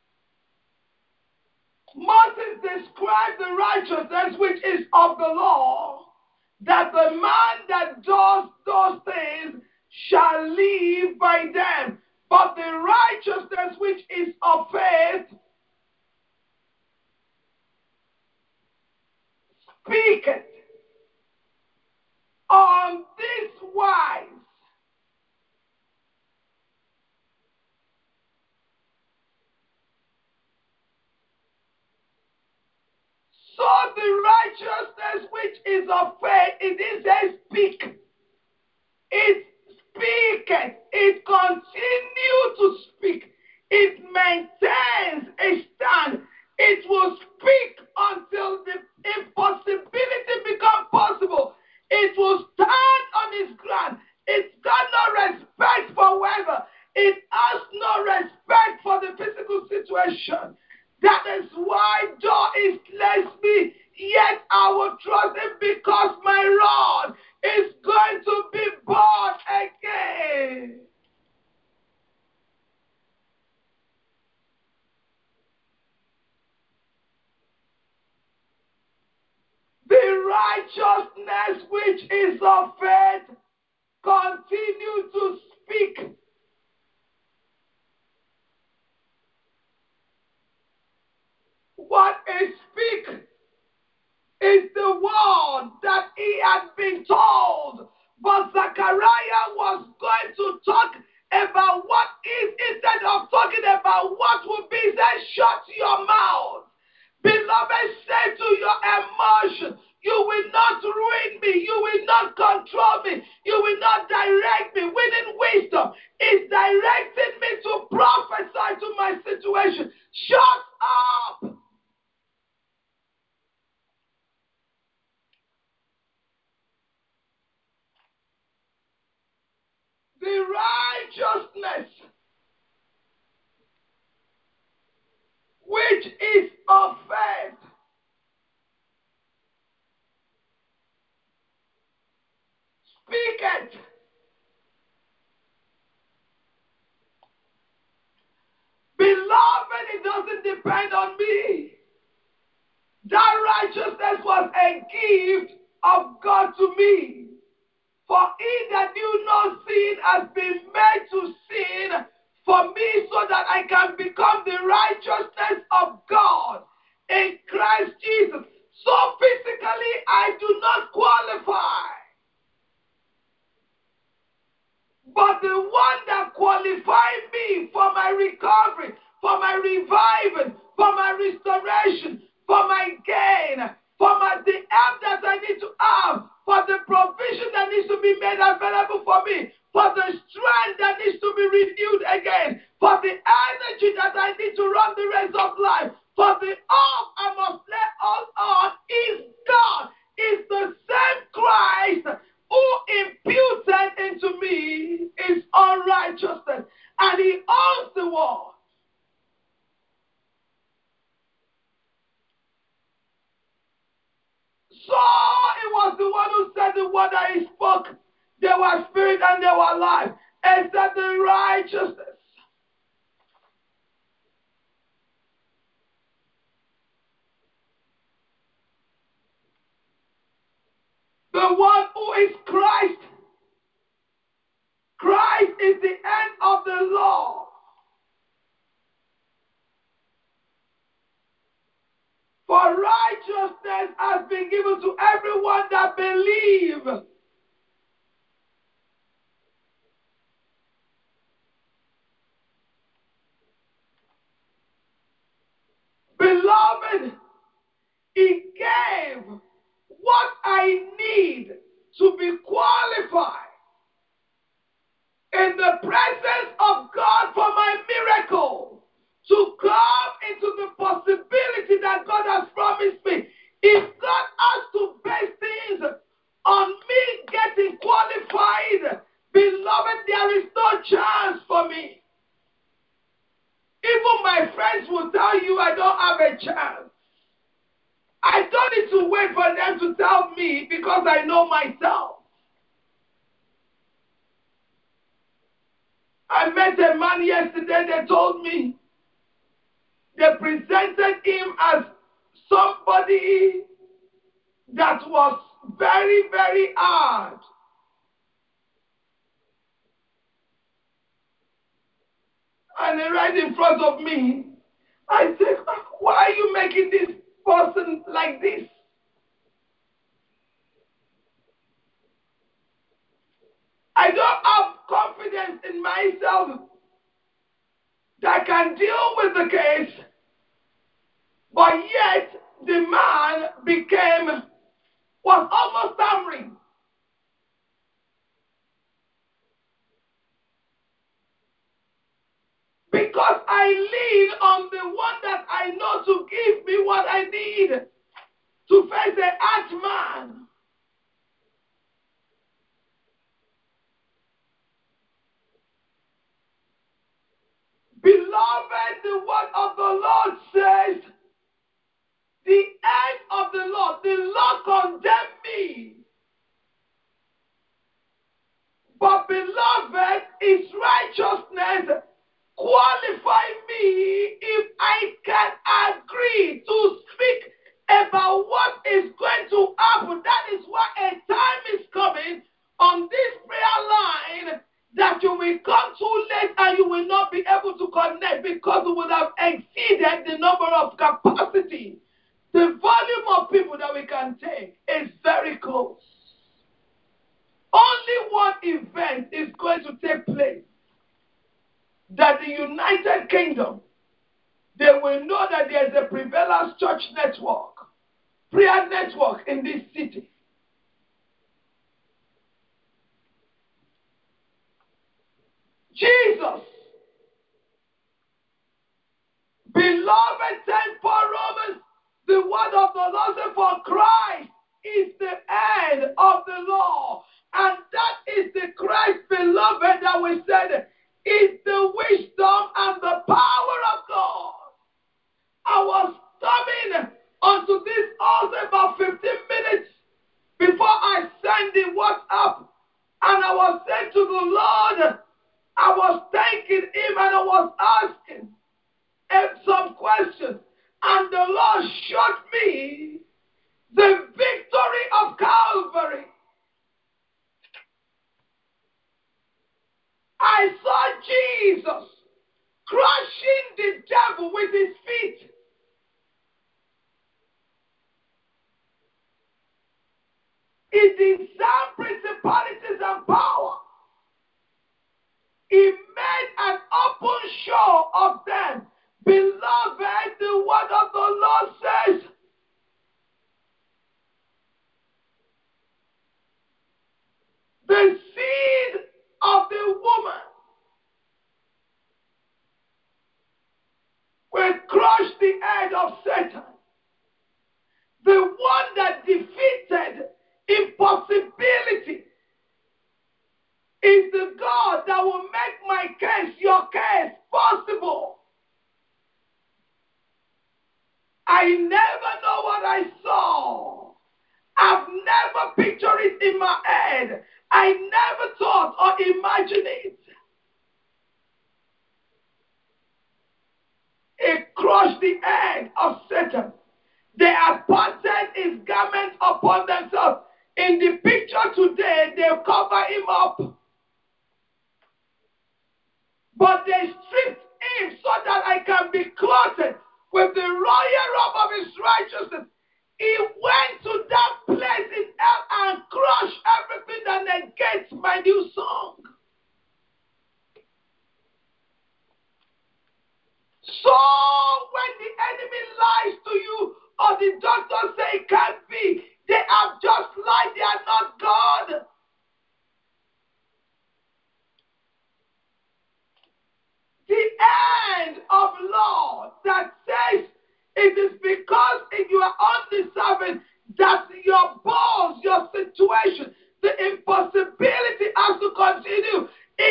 Moses described the righteousness which is of the law, that the man that does those things shall live by them. But the righteousness which is of faith speaketh on this wise. So the righteousness which is of faith, it is a speak. It speaketh. It continues to speak. It maintains a stand. It will speak until the impossibility becomes possible. It will stand on its ground. It's got no respect for weather. It has no respect for the physical situation. That is why though it slays me, yet I will trust him, because my rod is going to be born again. The righteousness which is of faith continue to speak. What is speak is the word that he had been told. But Zechariah was going to talk about what is, instead of talking about what will be, he said, shut your mouth. Beloved, say to your emotion, you will not ruin me. You will not control me. You will not direct me. Within wisdom is directing me to prophesy to my situation. Shut up. The righteousness which is of faith speaketh. Beloved, it doesn't depend on me. That righteousness was a gift of God to me. For he that knew no sin has been made to sin for me, so that I can become the righteousness of God in Christ Jesus. So physically, I do not qualify. But the one that qualified me for my recovery, for my reviving, for my restoration, for my gain, for the help that I need to have, for the provision that needs to be made available for me, for the strength that needs to be renewed again, for the energy that I need to run the race of life, for the hope I must lay all on is God, is the same Christ who imputed into me his unrighteousness, and he owns the world. So it was the one who said the word that he spoke. They were spirit and they were life. Except the righteousness. The one who is Christ. Christ is the end of the law. For righteousness everyone that believe. Beloved, he gave what I need to be qualified in the presence of God for my miracle, to come into the possibility that God has promised me. If God has to base things on me getting qualified, beloved, there is no chance for me. Even my friends will tell you I don't have a chance. I don't need to wait for them to tell me because I know myself. I met a man yesterday, they told me they presented him as somebody that was very, very hard. And right in front of me, I said, why are you making this person like this? I don't have confidence in myself that can deal with the case, but yet the man was almost stammering. Because I lean on the one that I know to give me what I need to face the earth man. Beloved, the word of the Lord says, the end of the Lord condemned me. But beloved, his righteousness qualify me if I can agree to speak about what is going to happen. That is why a time is coming on this prayer line that you will come too late and you will not be able to connect because we would have exceeded the number of capacity. The volume of people that we can take is very close. Only one event is going to take place, that the United Kingdom, they will know that there is a Prevalence Church network, prayer network in this city. Jesus, beloved, St. Paul Romans, the word of the Lord said, for Christ is the end of the law. And that is the Christ, beloved, that we said is the wisdom and the power of God. I was coming onto this altar about 15 minutes before I sent the WhatsApp, and I was saying to the Lord, I was thanking him and I was asking him some questions, and the Lord showed me the victory of Calvary. I saw Jesus crushing the devil with his feet. He disarmed principalities and power. He made an open show of them. Beloved, the word of the Lord says, the seed of the woman will crush the head of Satan. The one that defeated impossibility is the God that will make my case, your case, possible. I never know what I saw. I've never pictured it in my head. I never thought or imagined it. It crushed the head of Satan. They had parted his garment upon themselves. In the picture today, they cover him up. But they stripped him so that I can be clothed with the royal robe of his righteousness. He went to that place in hell and crushed everything that negates my new song. So when the enemy lies to you, or the doctor say it can't be, they have just lied, they are not God. The end of law that says it is because you are undeserving that your bones, your situation, the impossibility has to continue.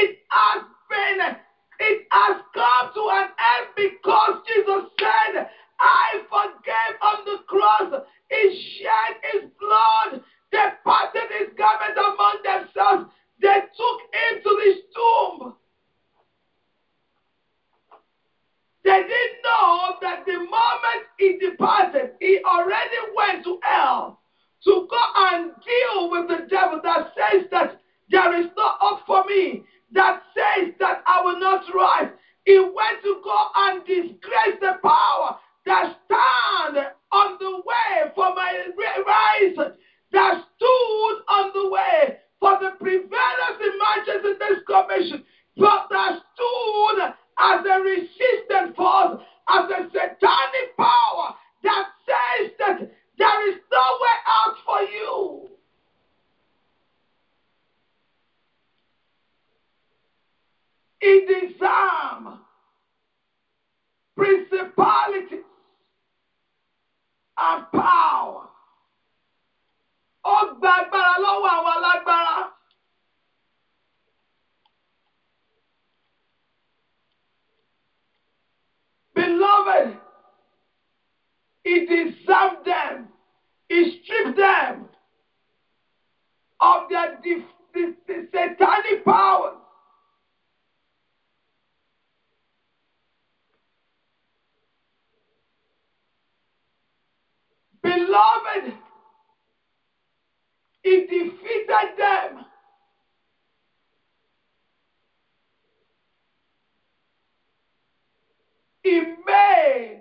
It has come to an end because Jesus said, I forgave on the cross. He shed his blood. They parted his garment among themselves. They took him to the tomb. They didn't know that the moment he departed, he already went to hell to go and deal with the devil that says that there is no hope for me, that says that I will not rise. He went to go and disgrace the power that stand on the way for my rise, that stood on the way for the prevalence in Manchester in this commission, but that stood as a resistant force, as a satanic power that says that there is no way out for you. It disarms principalities and power. Ó gba agbára lọ́wọ́ àwọn alágbára. Beloved, he disarmed them. He stripped them of their the satanic powers. Beloved, he defeated them. He made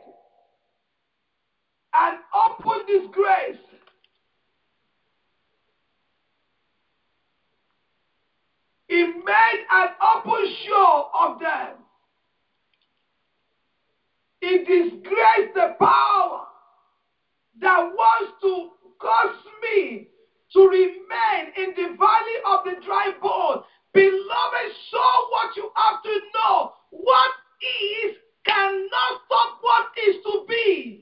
an open disgrace. He made an open show of them. He disgraced the power that wants to cause me to remain in the valley of the dry bone. Beloved, so what you have to know, what is cannot stop what is to be.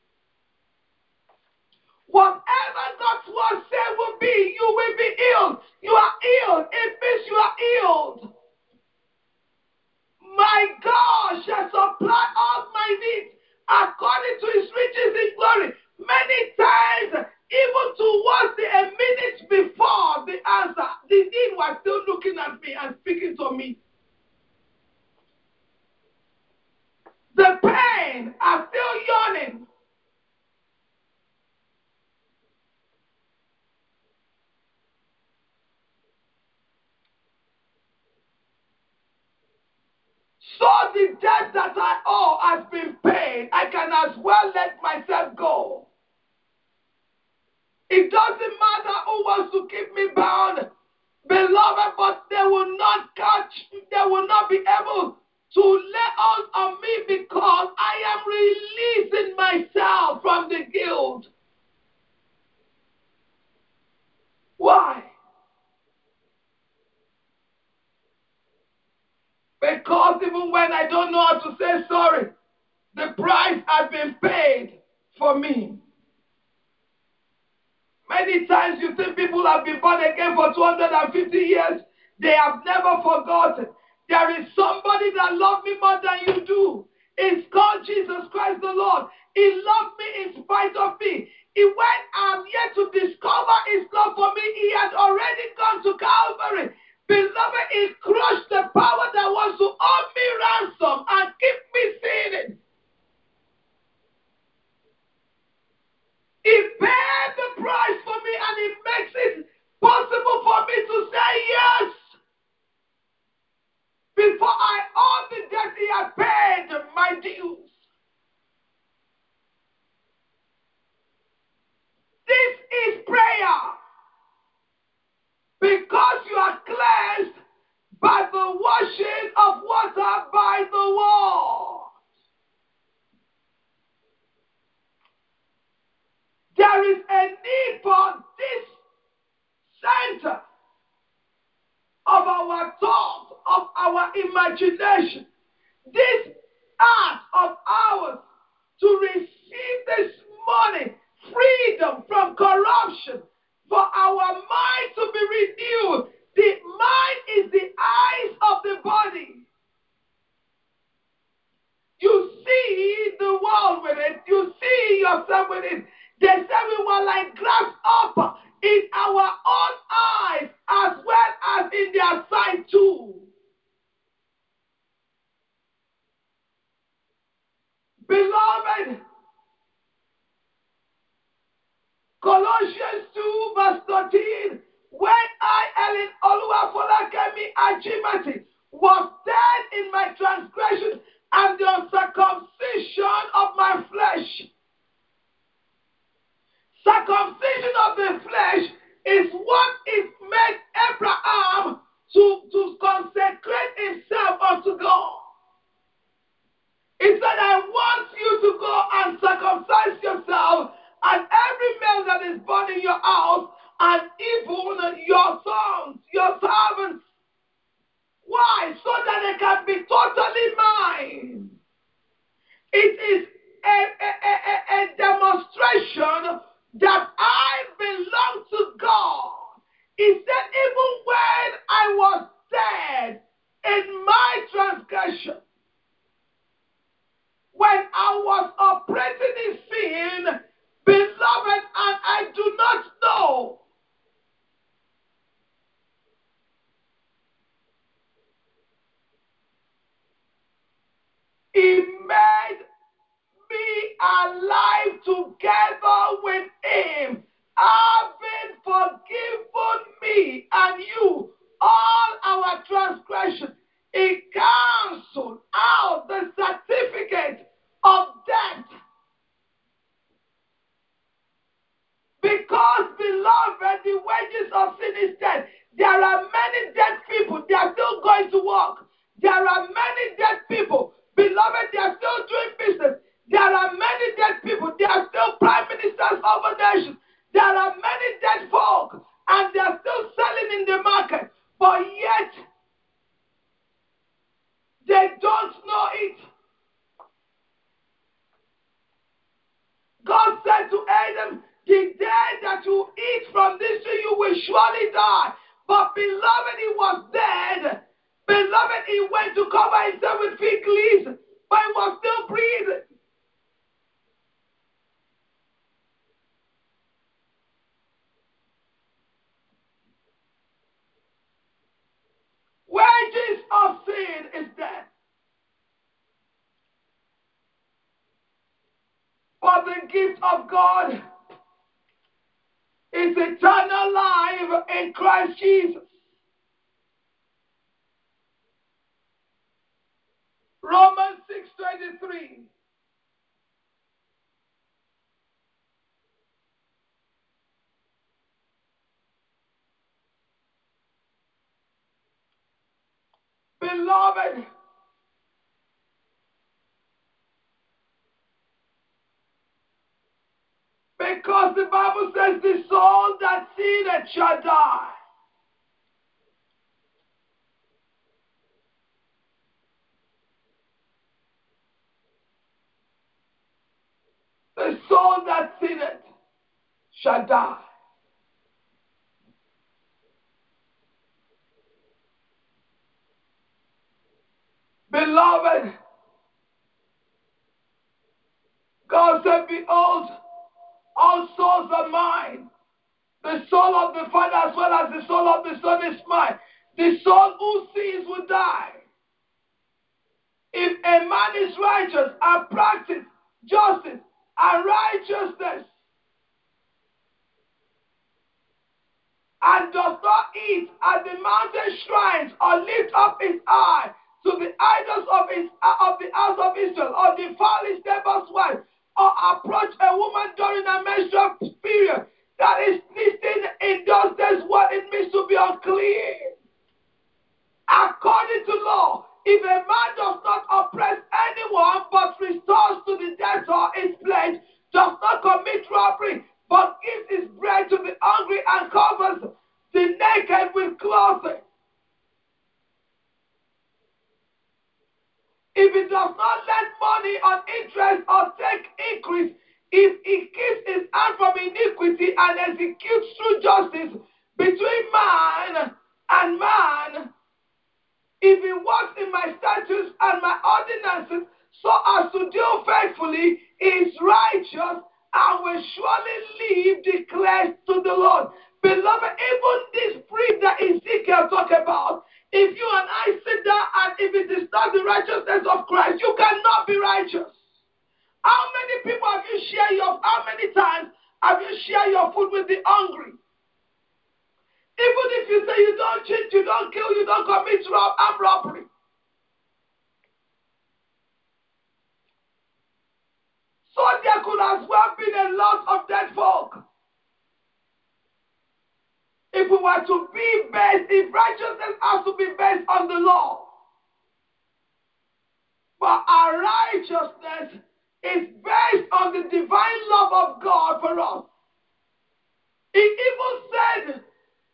Whatever God's word said will be, you will be healed. You are healed. It means you are healed. My God shall supply all my needs according to his riches in glory. Many times, even towards a minute before the answer, the need was still looking at me and speaking to me. The pain are still yawning. So the debt that I owe has been paid. I can as well let myself go. It doesn't matter who wants to keep me bound, beloved, but they will not be able to lay hold on me because I am releasing myself from the guilt. Why? Because even when I don't know how to say sorry, the price has been paid for me. Many times you think people have been born again for 250 years. They have never forgotten. There is somebody that loves me more than you do. It's called Jesus Christ the Lord. He loved me in spite of me. When I'm yet to discover his love for me, he had already gone to Calvary. Beloved, he crushed the power that wants to hold me ransom and keep me sinning. He paid the price for me and it makes it possible for me to say yes. Before I owe the debt, he had paid my dues. imagination, this act of ours to receive this morning freedom from corruption, for our mind to be renewed. The mind is the eyes of the body. You see the world with it. You see yourself with it. They say we were like grasshopper in our own eyes as well as in their sight too. Beloved, Colossians 2 verse 13, when I, Ellen Oluwafolakemi Ajimati, was dead in my transgression and the uncircumcision of my flesh. Circumcision of the flesh is what it made Abraham to consecrate himself unto God. He said, I want you to go and circumcise yourself, and every male that is born in your house, and even your sons, your servants. Why? So that they can be totally mine. It is a demonstration that I belong to God. He said, even when I was dead in my transgression, when I was operating in sin, beloved, and I do not know, He made me alive together with Him, having forgiven me and you all our transgressions. He canceled out the certificate of death. Because, beloved, the wages of sin is death. There are many dead people. They are still going to work. There are many dead people. Beloved, they are still doing business. There are many dead people. They are still prime ministers over nations. There are many dead folk. And they are still selling in the market. But yet, they don't know it. God said to Adam, the day that you eat from this tree, you will surely die. But beloved, he was dead. Beloved, he went to cover himself with fig leaves, but he was still breathing. Wages of sin is death. But the gift of God is eternal life in Christ Jesus. Romans 6:23. Beloved, because the Bible says the soul that sinneth shall die. The soul that sinneth shall die. Beloved, God said, behold, all souls are mine. The soul of the Father as well as the soul of the Son is mine. The soul who sins will die. If a man is righteous and practice justice and righteousness, and does not eat at the mountain shrines or lift up his eye to the idols of the house of Israel, or defile his neighbor's wife, or approach a woman during a menstrual period, that is listed in those days what it means to be unclean. According to law, if a man does not oppress anyone but restores to the debtor his pledge, does not commit robbery, but gives his bread to the hungry and covers the naked with clothing, does not lend money on interest or take increase, if he keeps his hand from iniquity and executes true justice between man and man, if he walks in my statutes and my ordinances so as to deal faithfully, he is righteous and will surely live, declares to the Lord. Beloved, even this brief that Ezekiel talked about, if you and I sit down and if it is not the righteousness of Christ, you cannot be righteous. How many people have you shared how many times have you shared your food with the hungry? Even if you say you don't cheat, you don't kill, you don't commit armed robbery. So there could as well be a lot of dead folk. If we were to be based, if righteousness has to be based on the law. But our righteousness is based on the divine love of God for us. He even said,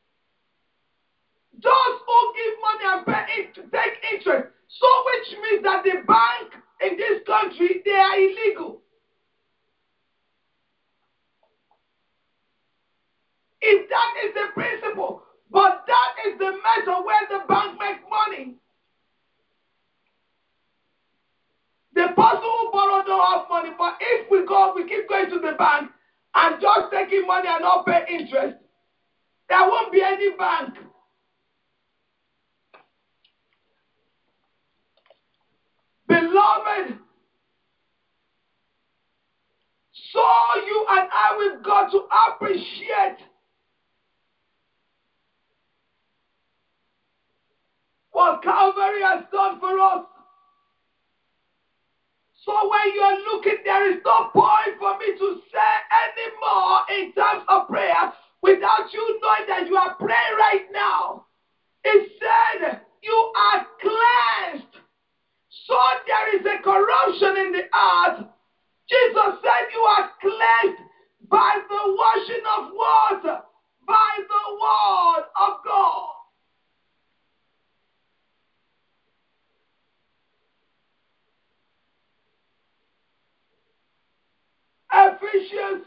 those who give money and take interest, so which means that the bank in this country, they are illegal. If that is the principle, but that is the method where the bank makes money. The person who borrowed don't have money, but if we keep going to the bank and just taking money and not pay interest, there won't be any bank. Beloved, so you and I, we've got to appreciate what Calvary has done for us. So when you are looking, there is no point for me to say anymore in terms of prayer without you knowing that you are praying right now. It said, you are cleansed. So there is a corruption in the earth. Jesus said you are cleansed by the washing of water, by the word of God. Ephesians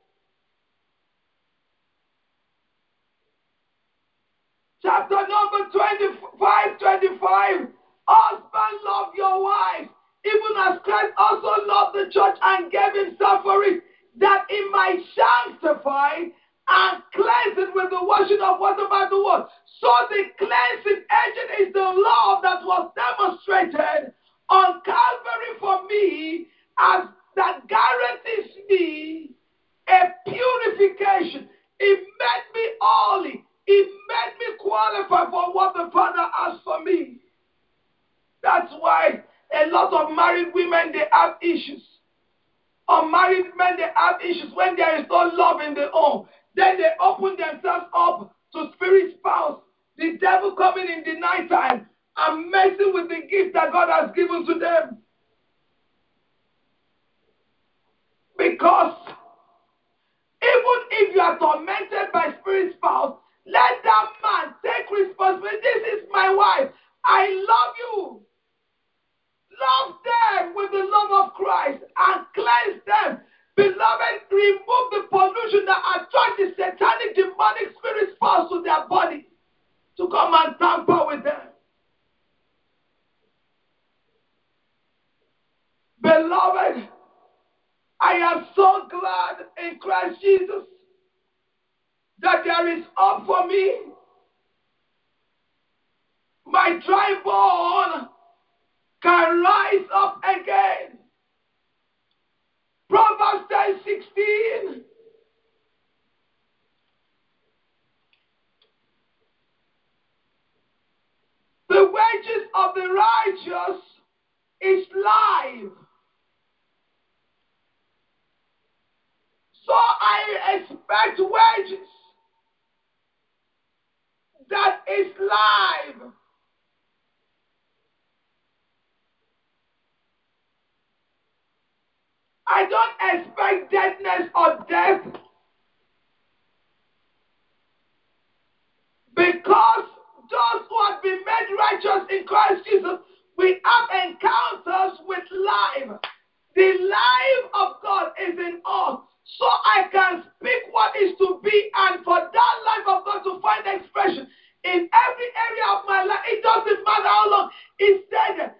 chapter number 25. Husband, love your wife, even as Christ also loved the church and gave himself for it, that he might sanctify and cleanse it with the washing of water by the word. So the cleansing agent is the love that was demonstrated on Calvary for me, as that guarantees me a purification. It made me holy. It made me qualify for what the Father asked for me. That's why a lot of married women, they have issues. Unmarried men, they have issues when there is no love in the home. Then they open themselves up to spirit spouse. The devil coming in the nighttime and messing with the gift that God has given to them. Because even if you are tormented by spirit spouse, let that man take responsibility. This is my wife. I love you. Love them with the love of Christ and cleanse them. Beloved, remove the pollution that attracts the satanic, demonic spirit spouse to their body to come and tamper with them. Beloved, I am so glad in Christ Jesus that there is hope for me. My dry bone can rise up again. Proverbs 10:16. The wages of the righteous is life. So I expect wages that is life. I don't expect deadness or death, because those who have been made righteous in Christ Jesus, We have encounters with life. The life of God is in us. So I can speak what is to be, and for that life of God to find expression in every area of my life. It doesn't matter how long. He said,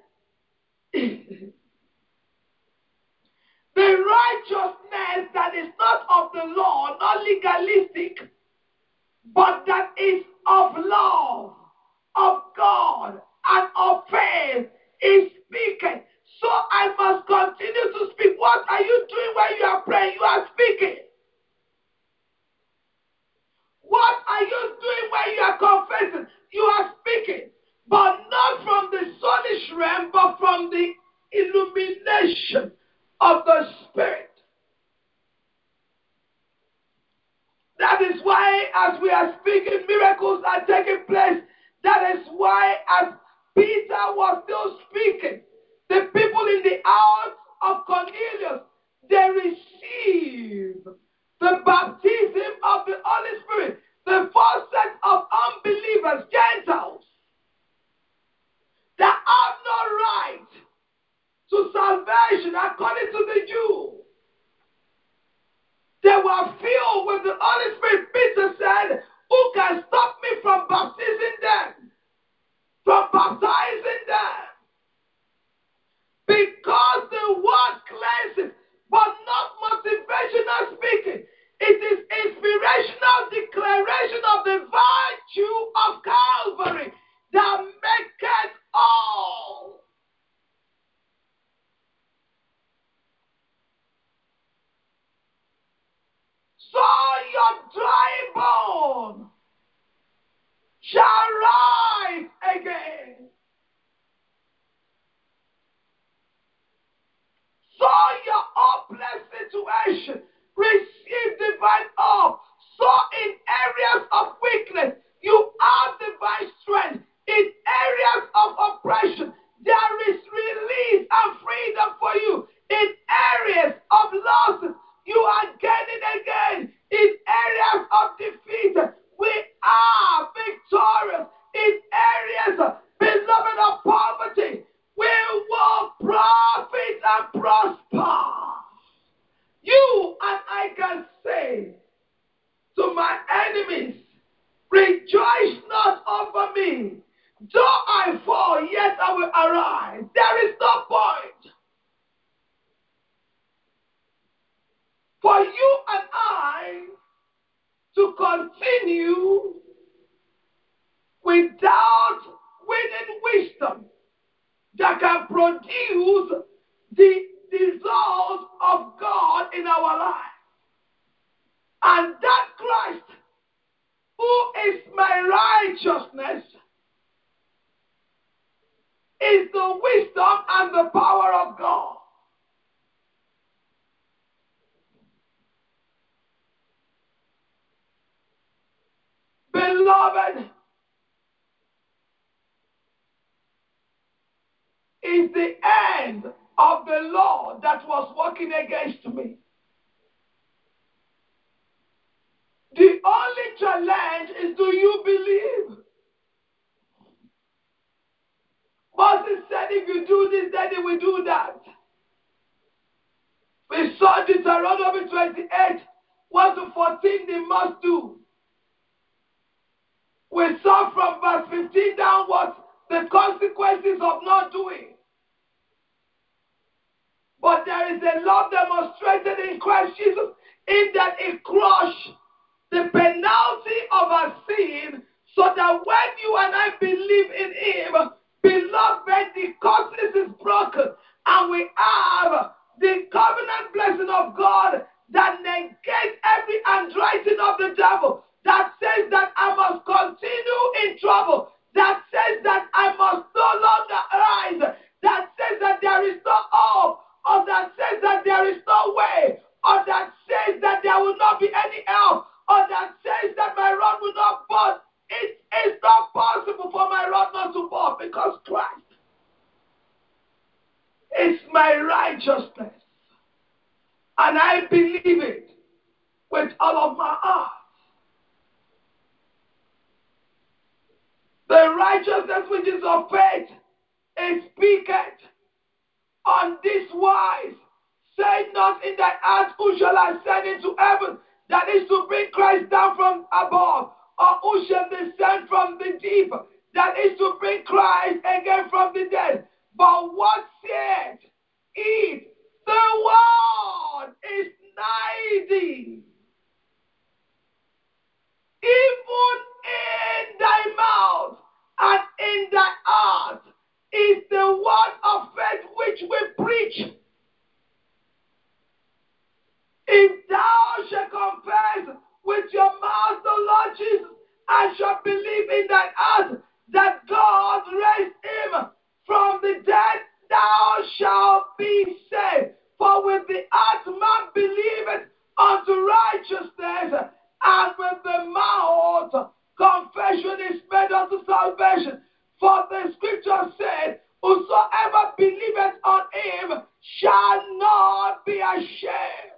the righteousness that is not of the law, not legalistic, but that is of love, of God, and of faith is speaking. So I must continue to speak. What are you doing when you are praying? You are speaking. What are you doing when you are confessing? You are speaking. But not from the soulish realm, but from the illumination of the Spirit. That is why, as we are speaking, miracles are taking place. That is why, as Peter was still speaking, the people in the house of Cornelius, they received the baptism of the Holy Spirit. The first set of unbelievers, Gentiles, that have no right to salvation according to the Jews. They were filled with the Holy Spirit. Peter said, who can stop me from baptizing them? From baptizing them? Because the word cleanses, but not motivational speaking. It is inspirational declaration of the virtue of Calvary that maketh all. So your dry bone shall rise again. So your hopeless situation receive divine hope. So in areas of weakness, you have divine strength. In areas of oppression, there is release and freedom for you. In areas of losses, you are gaining again. In areas of defeat, we are victorious. In areas, beloved, of poverty, we will profit and prosper. You and I can say to my enemies, rejoice not over me. Though I fall, yet I will arise. There is no point for you and I to continue without winning wisdom that can produce the results of God in our life. And that Christ, who is my righteousness, is the wisdom and the power of God. Beloved, is the end of the law that was working against me. The only challenge is, do you believe? Moses said, if you do this, then he will do that. We saw Deuteronomy 28, 1 to 14, they must do. We saw from verse 15 downwards the consequences of not doing. But there is a love demonstrated in Christ Jesus in that it crushed the penalty of our sin, so that when you and I believe in him, beloved, the curses is broken, and we have the covenant blessing of God that negates every handwriting of the devil, that says that I must continue in trouble, that says that I must no longer rise, that says that there is no hope, or that says that there is no way, or that says that there will not be any help, or that says that my rod will not burst. It is not possible for my rod not to burst, because Christ is my righteousness. And I believe it with all of my heart. The righteousness which is of faith it speaketh on this wise. Say not in thy heart, who shall ascend into heaven? That is to bring Christ down from above. Or who shall descend from the deep? That is to bring Christ again from the dead. But what said it? The word is nigh thee, even in thy mouth and in thy heart, is the word of faith which we preach. If thou shalt confess with your mouth the Lord Jesus, and shalt believe in thine heart that God raised him from the dead, thou shalt be saved. For with the heart man believeth unto righteousness, and with the mouth confession is made unto salvation. For the scripture said, whosoever believeth on him shall not be ashamed.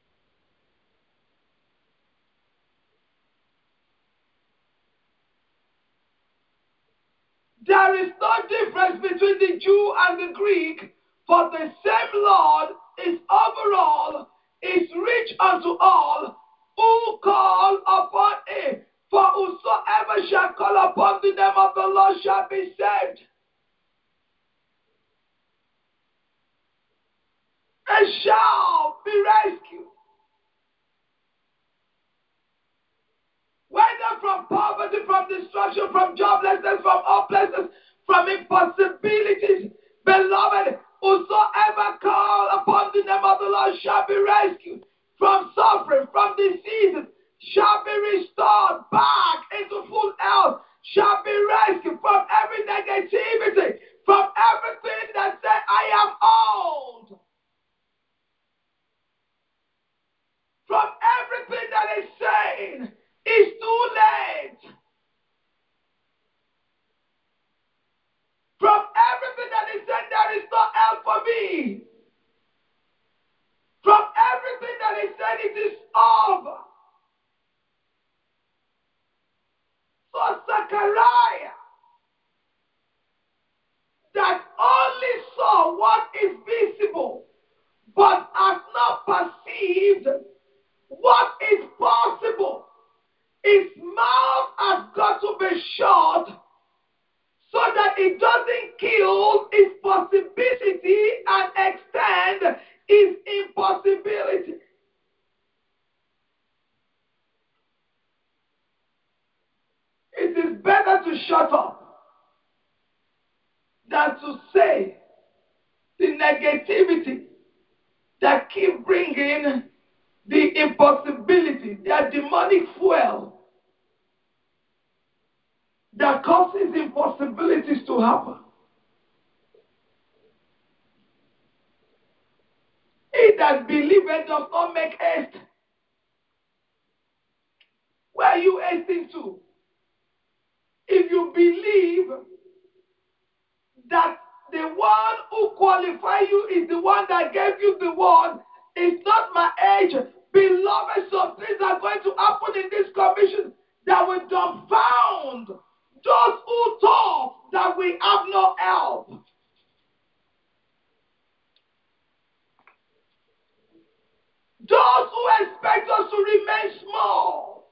There is no difference between the Jew and the Greek, for the same Lord is over all, is rich unto all who call upon him. For whosoever shall call upon the name of the Lord shall be saved. And shall be rescued. Whether from poverty, from destruction, from joblessness, from hopelessness, from impossibilities, beloved, whosoever call upon the name of the Lord shall be rescued. From suffering, from diseases, shall be restored back into full health, shall be rescued from every negativity, from everything that says, I am old, from everything that is saying, it's too late. From everything that is said, there is no help for me. From everything that is said, it is over. So Zechariah, that only saw what is visible, but has not perceived what is possible. His mouth has got to be shut so that it doesn't kill his possibility and extend his impossibility. It is better to shut up than to say the negativity that keep bringing the impossibility, their demonic fuel that causes impossibilities to happen. He that believeth does not make haste. Where are you hasting to? If you believe that the one who qualified you is the one that gave you the word, it's not my age. Beloved, some things are going to happen in this commission that will dumbfound those who thought that we have no help. Those who expect us to remain small.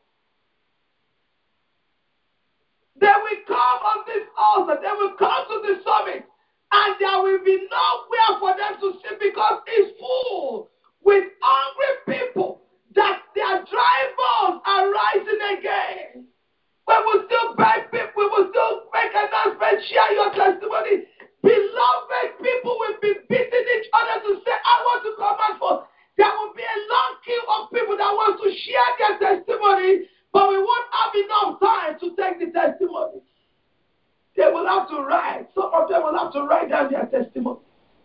They will come on this altar, they will come to the summit, and there will be nowhere for them to sit because it's full with hungry people that their dry bones are rising again. We will still beg people, we will still make announcements, share your testimony. Beloved, people will be beating each other to say, I want to come out for. There will be a long queue of people that want to share their testimony, but we won't have enough time to take the testimony. They will have to write. Some of them will have to write down their testimony.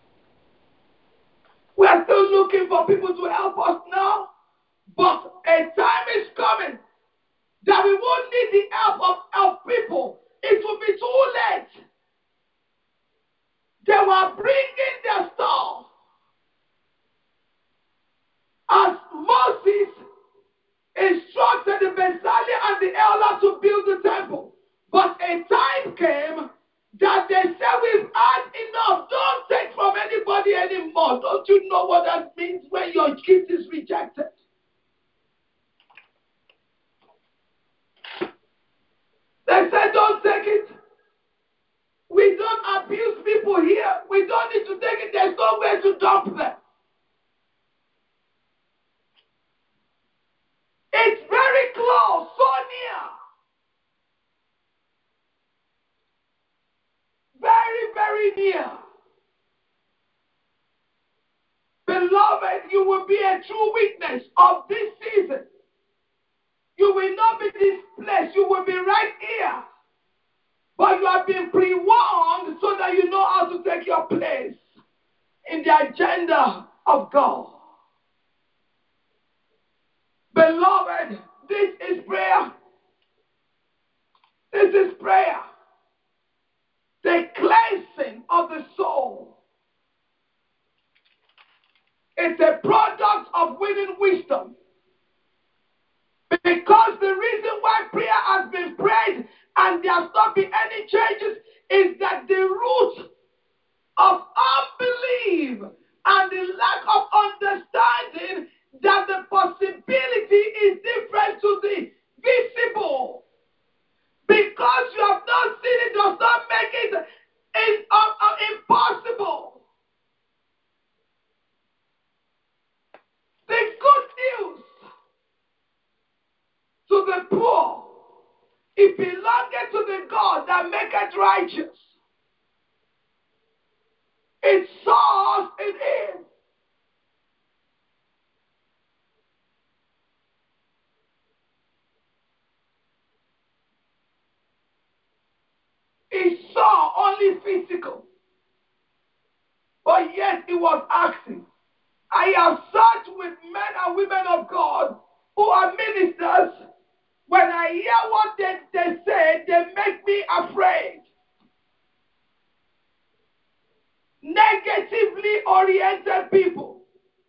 We are still looking for people to help us now, but a time is coming that we won't need the help of people. It will be too late. They were bringing their stuff. As Moses instructed the Bezalel and the elder to build the temple. But a time came that they said we've had very near. Beloved, you will be a true witness of this season. You will not be displaced. You will be right here. But you have been pre-warned so that you know how to take your place in the agenda of God. Beloved, this is prayer. This is prayer. The cleansing of the soul. It's a product of winning wisdom. Because the reason why prayer has been prayed and there has not been any changes is that the root of unbelief and the lack of understanding that the possibility is different to the visible. Because you have not seen it does not make it impossible. The good news to the poor, it belongeth to the God that maketh righteous. It's source in him. He saw only physical, but yet he was asking. I have sat with men and women of God who are ministers. When I hear what they say, they make me afraid. Negatively oriented people.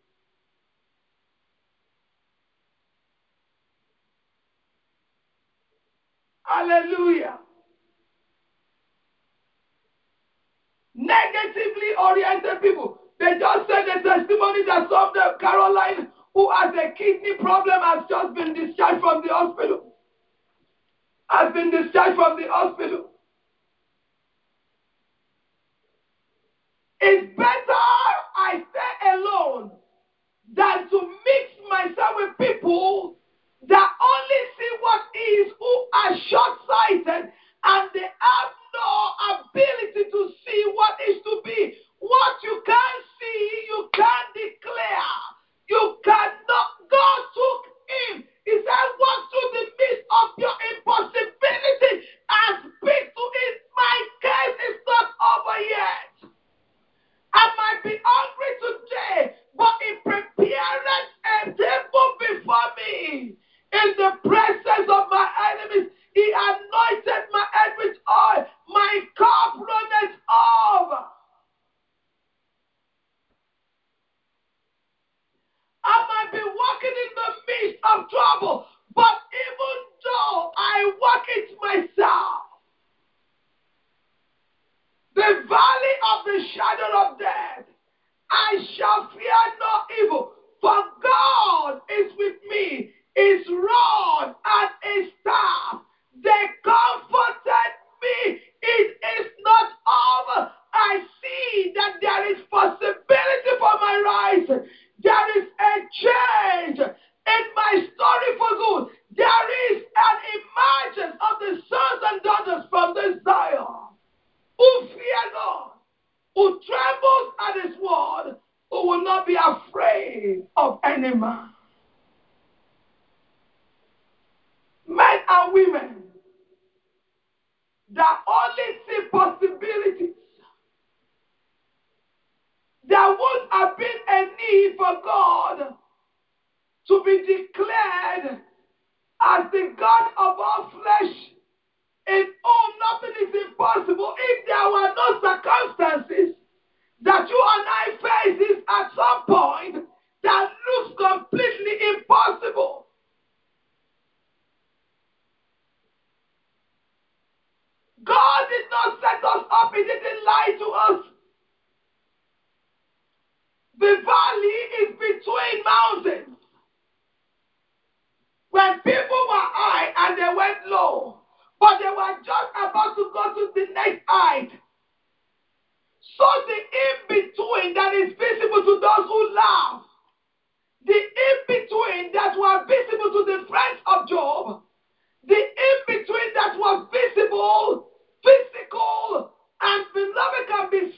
Hallelujah. Negatively oriented people. They just said the testimony that some of the Caroline who has a kidney problem has just been discharged from the hospital. Has been discharged from the hospital. It's better I stay alone than to mix myself with people that only see what is, who are short-sighted, and they have no ability to see what is to be. What you can't see, you can't declare. You cannot. God took him. He said, walk through the midst of your impossibility and speak to it. My case is not over yet. I might be hungry today, but he prepared a table before me in the presence of my enemies. He anointed my head with oil. My cup runneth over. I might be walking in the midst of trouble, but even though I walk it myself, the valley of the shadow of death, I shall fear no evil, for God is with me. His rod and his staff, they comforted me. It is not over. I see that there is possibility for my rise. There is a change in my story for good. There is an emergence of the sons and daughters from the Zion who fear God, who trembles at his word, who will not be afraid of any man. Men and women that only see possibilities. There would have been a need for God to be declared as the God of all flesh, in whom nothing is impossible, if there were no circumstances that you and I face at some point that looks completely impossible. God did not set us up. He didn't lie to us. The valley is between mountains. When people were high and they went low, but they were just about to go to the next height. So the in-between that is visible to those who laugh, the in-between that was visible to the friends of Job, the in-between that was visible, physical, and beloved can be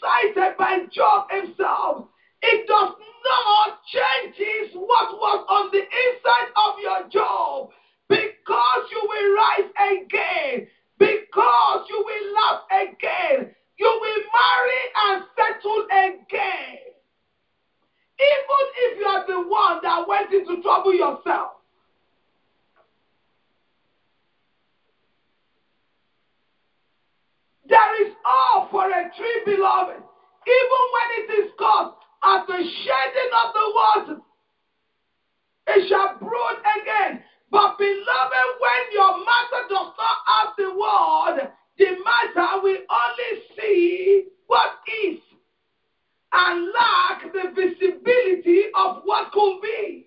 for a tree, beloved, even when it is caught at the shedding of the water, it shall brood again. But beloved, when your master does not have the word, the matter will only see what is and lack the visibility of what could be.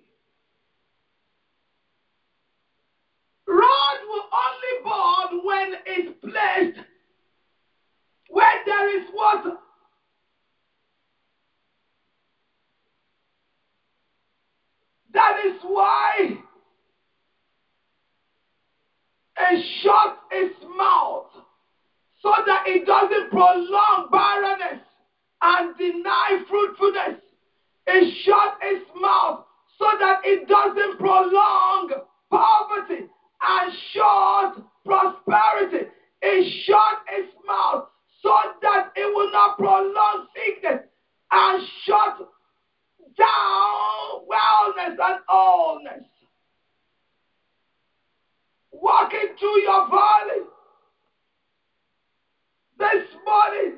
Rod will only bud when it's placed where there is water. That is why it shut its mouth so that it doesn't prolong barrenness and deny fruitfulness. It shut its mouth so that it doesn't prolong poverty and shut prosperity. It shut its mouth so that it will not prolong sickness and shut down wellness and wholeness. Walking through your valley this morning,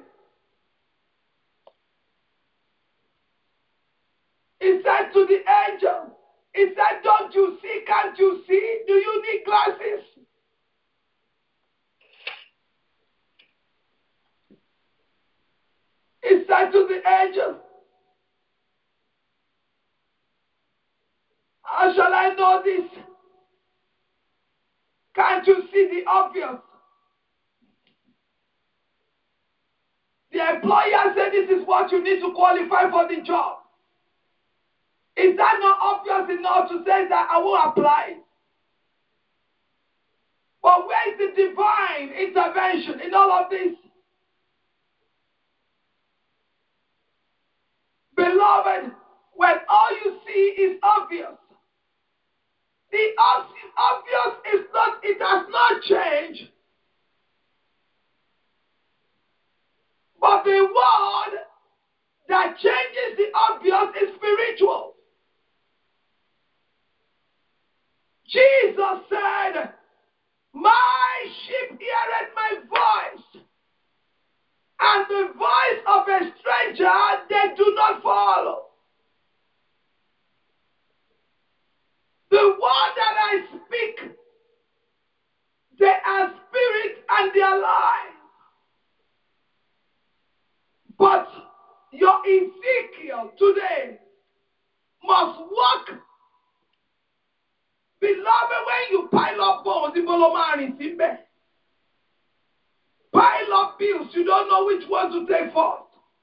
he said to the angel, he said, don't you see? Can't you see? Do you need glasses? He said to the angel, how shall I know this? Can't you see the obvious? The employer said this is what you need to qualify for the job. Is that not obvious enough to say that I won't apply? But where is the divine intervention in all of this? Beloved, when all you see is obvious, the obvious is not, it has not changed. But the word that changes the obvious is spiritual. Jesus said, my sheep heareth my voice, and the voice of a stranger they do not follow. The word that I speak, they are spirit and they are life. But your Ezekiel today must walk. Beloved, when you pile up bones, pile up bills, you don't know which one to take first.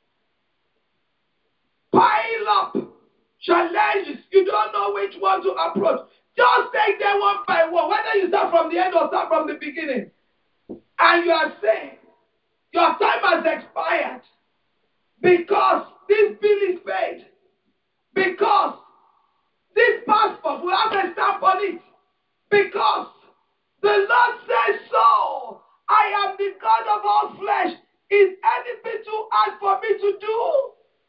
Pile up challenges, you don't know which one to approach. Just take them one by one, whether you start from the end or start from the beginning. And you are saying, your time has expired because this bill is paid, because this passport will have a stamp on it, because the Lord says so. I am the God of all flesh. Is anything too hard for me to do?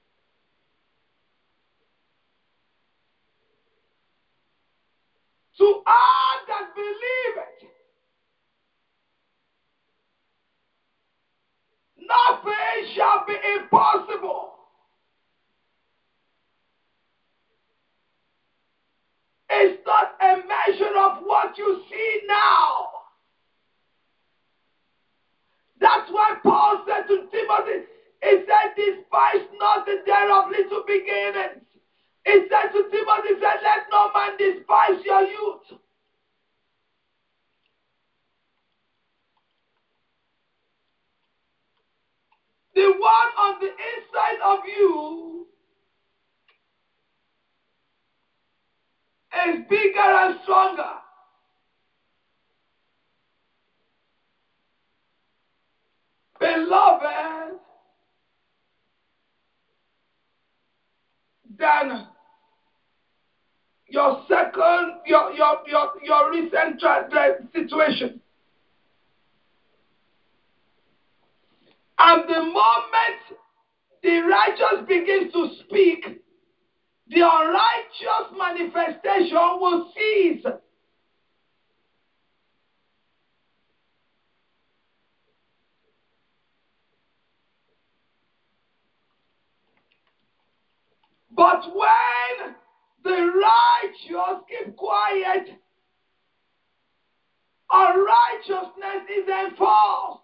To all that believe it, nothing shall be impossible. It's not a measure of what you see now. That's why Paul said to Timothy, he said, despise not the day of little beginnings. He said to Timothy, he said, let no man despise your youth. The one on the inside of you is bigger and stronger. Beloved, than your second, your recent situation. And the moment the righteous begins to speak, the unrighteous manifestation will cease. But when the righteous keep quiet, unrighteousness is enforced.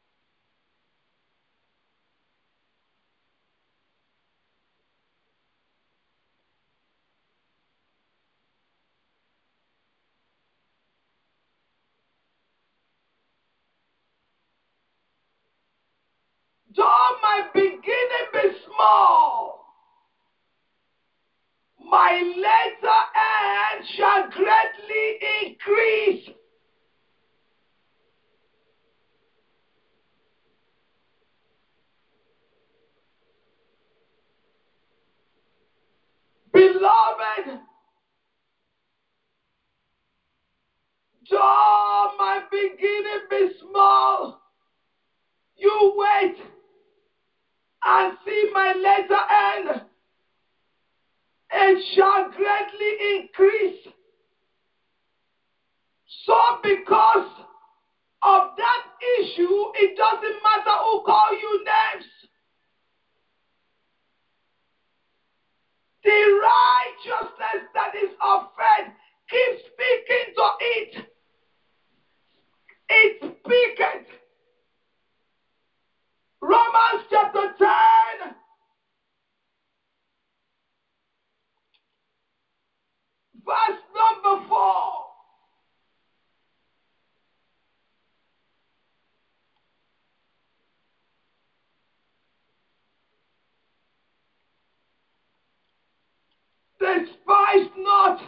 Though my beginning be small, my later end shall greatly increase. Beloved, though my beginning be small, you wait and see my later end. It shall greatly increase. So because of that issue, it doesn't matter who call you names. The righteousness that is of faith, keep speaking to it. It speaketh. Romans chapter 10, verse number 4. Despise not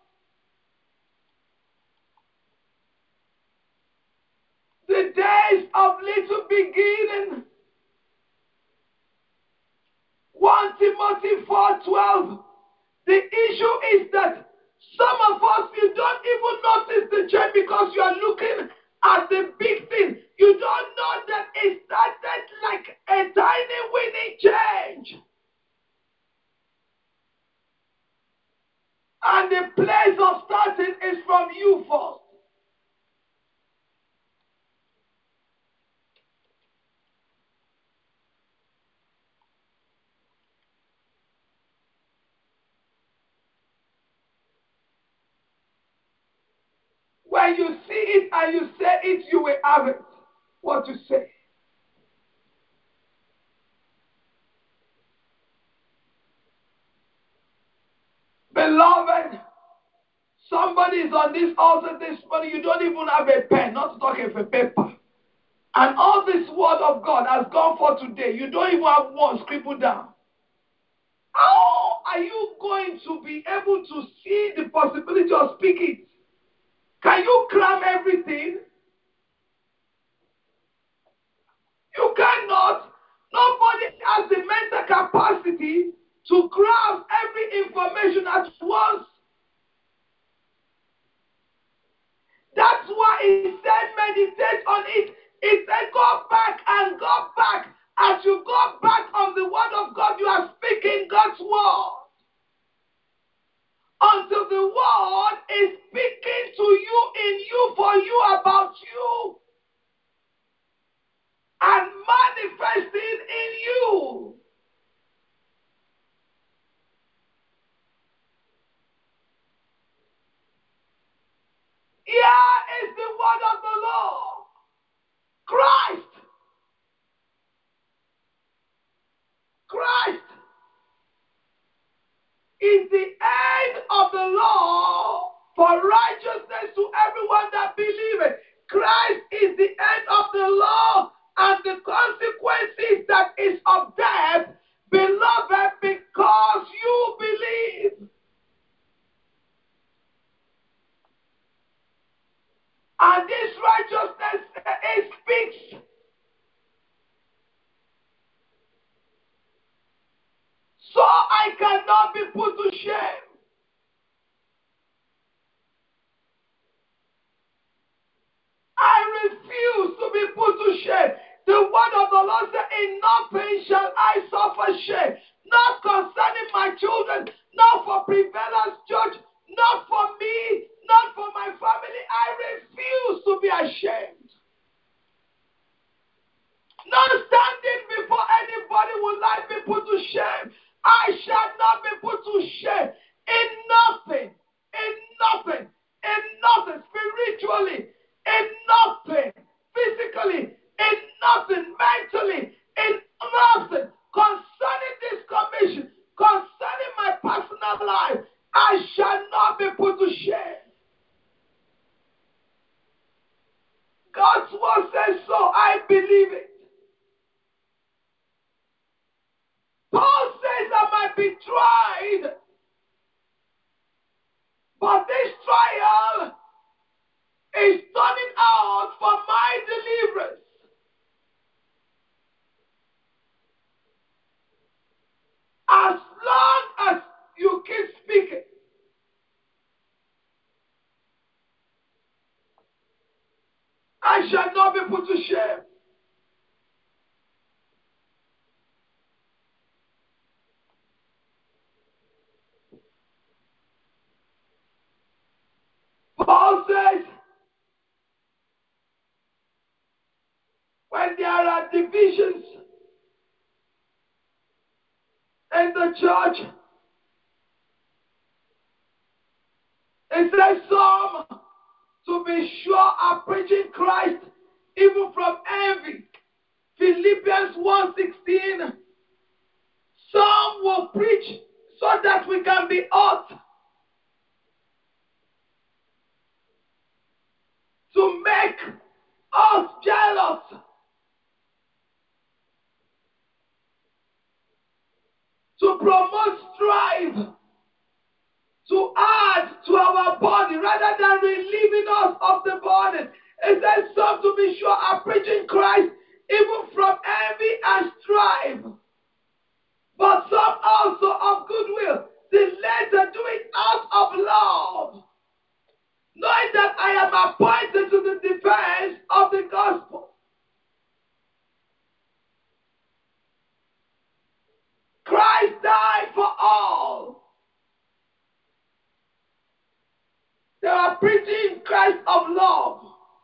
the days of little beginning. 1 Timothy 4:12. The issue is that some of us, you don't even notice the change because you are looking at the big thing. You don't know that it started like a tiny winning change. And the place of starting is from you first. When you see it and you say it, you will have it. What you say. Beloved, somebody is on this altar this morning. You don't even have a pen, not to talk of a paper. And all this word of God has gone for today. You don't even have one scribbled down. How are you going to be able to see the possibility of speaking? Can you cram everything? You cannot. Nobody has the mental capacity to grasp every information at once. That's why it said meditate on it. It said go back and go back. As you go back on the word of God, you are speaking God's word. Until the word is speaking to you, in you, for you, about you, and manifesting in you. Here is the word of the Lord. Christ. Christ is the end of the law for righteousness to everyone that believeth. Christ is the end of the law and the consequences that is of death, beloved, because you believe. And this righteousness, it speaks. So I cannot be put to shame. I refuse to be put to shame. to shame in nothing, spiritually, in nothing, physically, in nothing, mentally, in nothing, concerning this commission, concerning my personal life, I shall not be put to shame. God's word says so. I believe it. Paul says I might be tried, but this trial is turning out for my deliverance. As long as you keep speaking, I shall not be put to shame. Paul says, when there are divisions in the church, it says some, to be sure, are preaching Christ even from envy. Philippians 1:16. Some will preach so that we can be hurt, to make us jealous, to promote strife, to add to our body rather than relieving us of the burden. It says some, to be sure, are preaching Christ even from envy and strife, but some also of goodwill. The latter do it out of love, knowing that I am appointed to the defense of the gospel. Christ died for all. They are preaching Christ of love.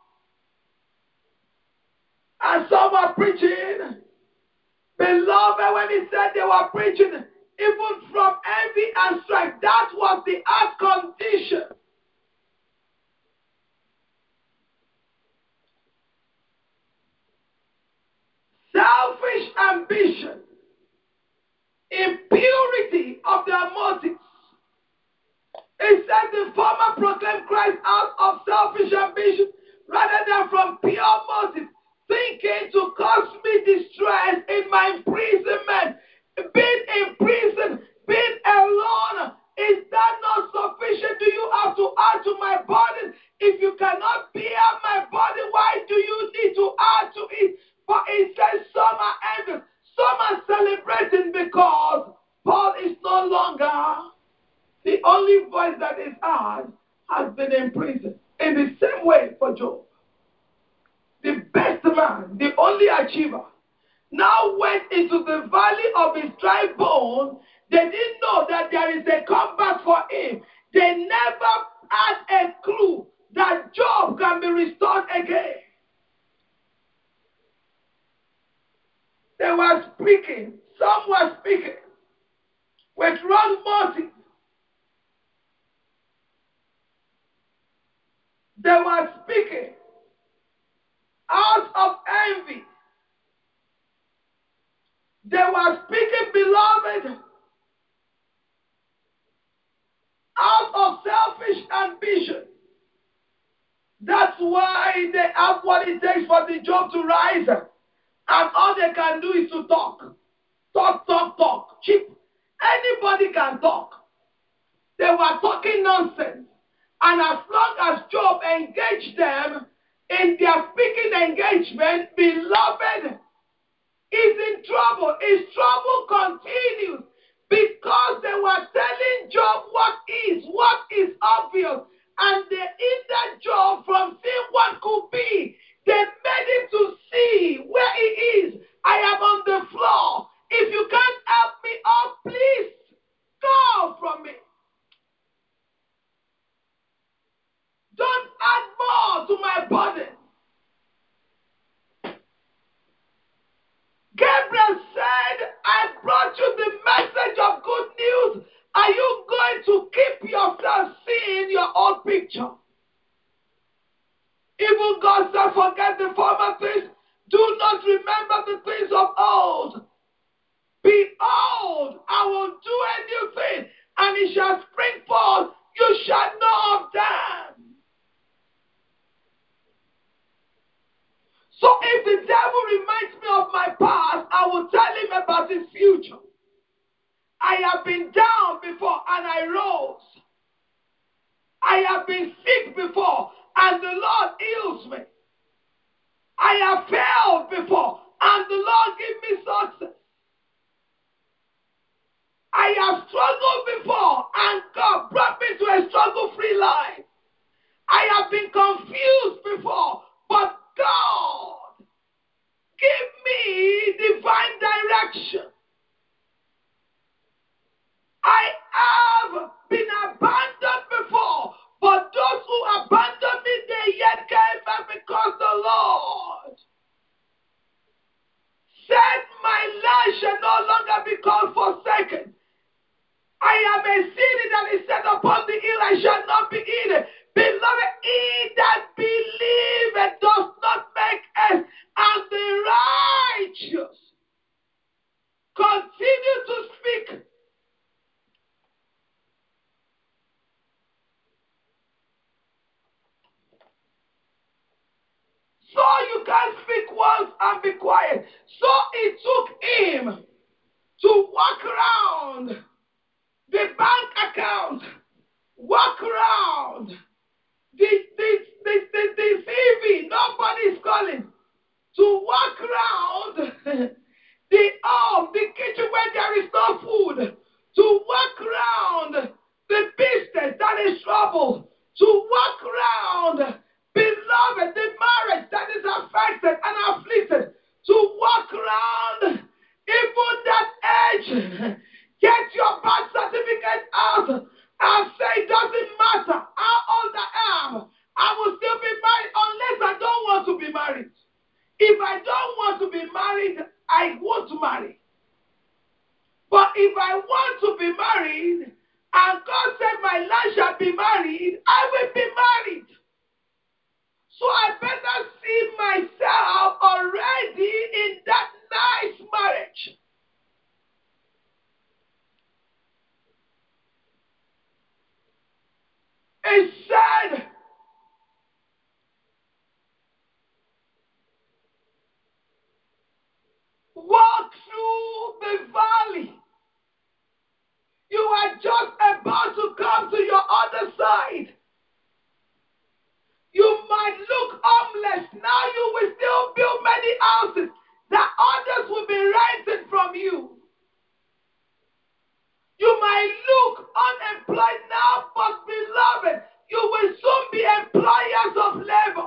And some are preaching, beloved, when he said they were preaching, even from envy and strife, that was the hard condition. Selfish ambition, impurity of their motives. It said the former proclaimed Christ out of selfish ambition rather than from pure motives, thinking to cause me distress in my imprisonment. Being in prison, being alone, is that not sufficient? Do you have to add to my burden? If you cannot bear my burden, why do you need to add to it? But it says some are envious, some are celebrating because Paul is no longer the only voice that is heard, has been in prison. In the same way for Job, the best man, the only achiever, now went into the valley of his dry bone. They didn't know that there is a comeback for him. They never had a clue that Job can be restored again. They were speaking, some were speaking with wrong motive. They were speaking out of envy. They were speaking, beloved, out of selfish ambition. That's why they have what it takes for the job to rise. And all they can do is to talk. Talk, talk, talk. Cheap. Anybody can talk. They were talking nonsense. And as long as Job engaged them in their speaking engagement, beloved, is in trouble. His trouble continues because they were telling Job what is obvious, and they hindered Job from seeing what could be. They made him to see where he is. I am on the floor. If you can't help me up, please go from me. Don't add more to my burden. Gabriel said, I brought you the message of good news. Are you been sick before, and the Lord heals me. I have failed before, and the Lord gives me success. I have struggled before, and God brought me to a struggle-free life. I have been confused before, but God give me divine direction. I have been abandoned before, but those who abandoned me, they yet came back because the Lord said, my land shall no longer be called forsaken. I am a city that is set upon the hill, I shall not be hidden. Beloved, he that believeth does not make us, and the righteous continue to speak. So you can speak once and be quiet. So it took him to walk around the bank account, walk around the CV, nobody's calling, to walk around the kitchen where there is no food, to walk around the business that is troubled, to walk around, beloved, the marriage that is affected and afflicted, to walk around even that age. Get your birth certificate out and say it doesn't matter how old I am. I will still be married unless I don't want to be married. If I don't want to be married, I won't marry. But if I want to be married, and God said my land shall be married, I will be married. So I better see myself already in that nice marriage. It said, walk through the valley. You are just about to come to your other side. You might look homeless. Now you will still build many houses that others will be renting from you. You might look unemployed now, but beloved, you will soon be employers of labor.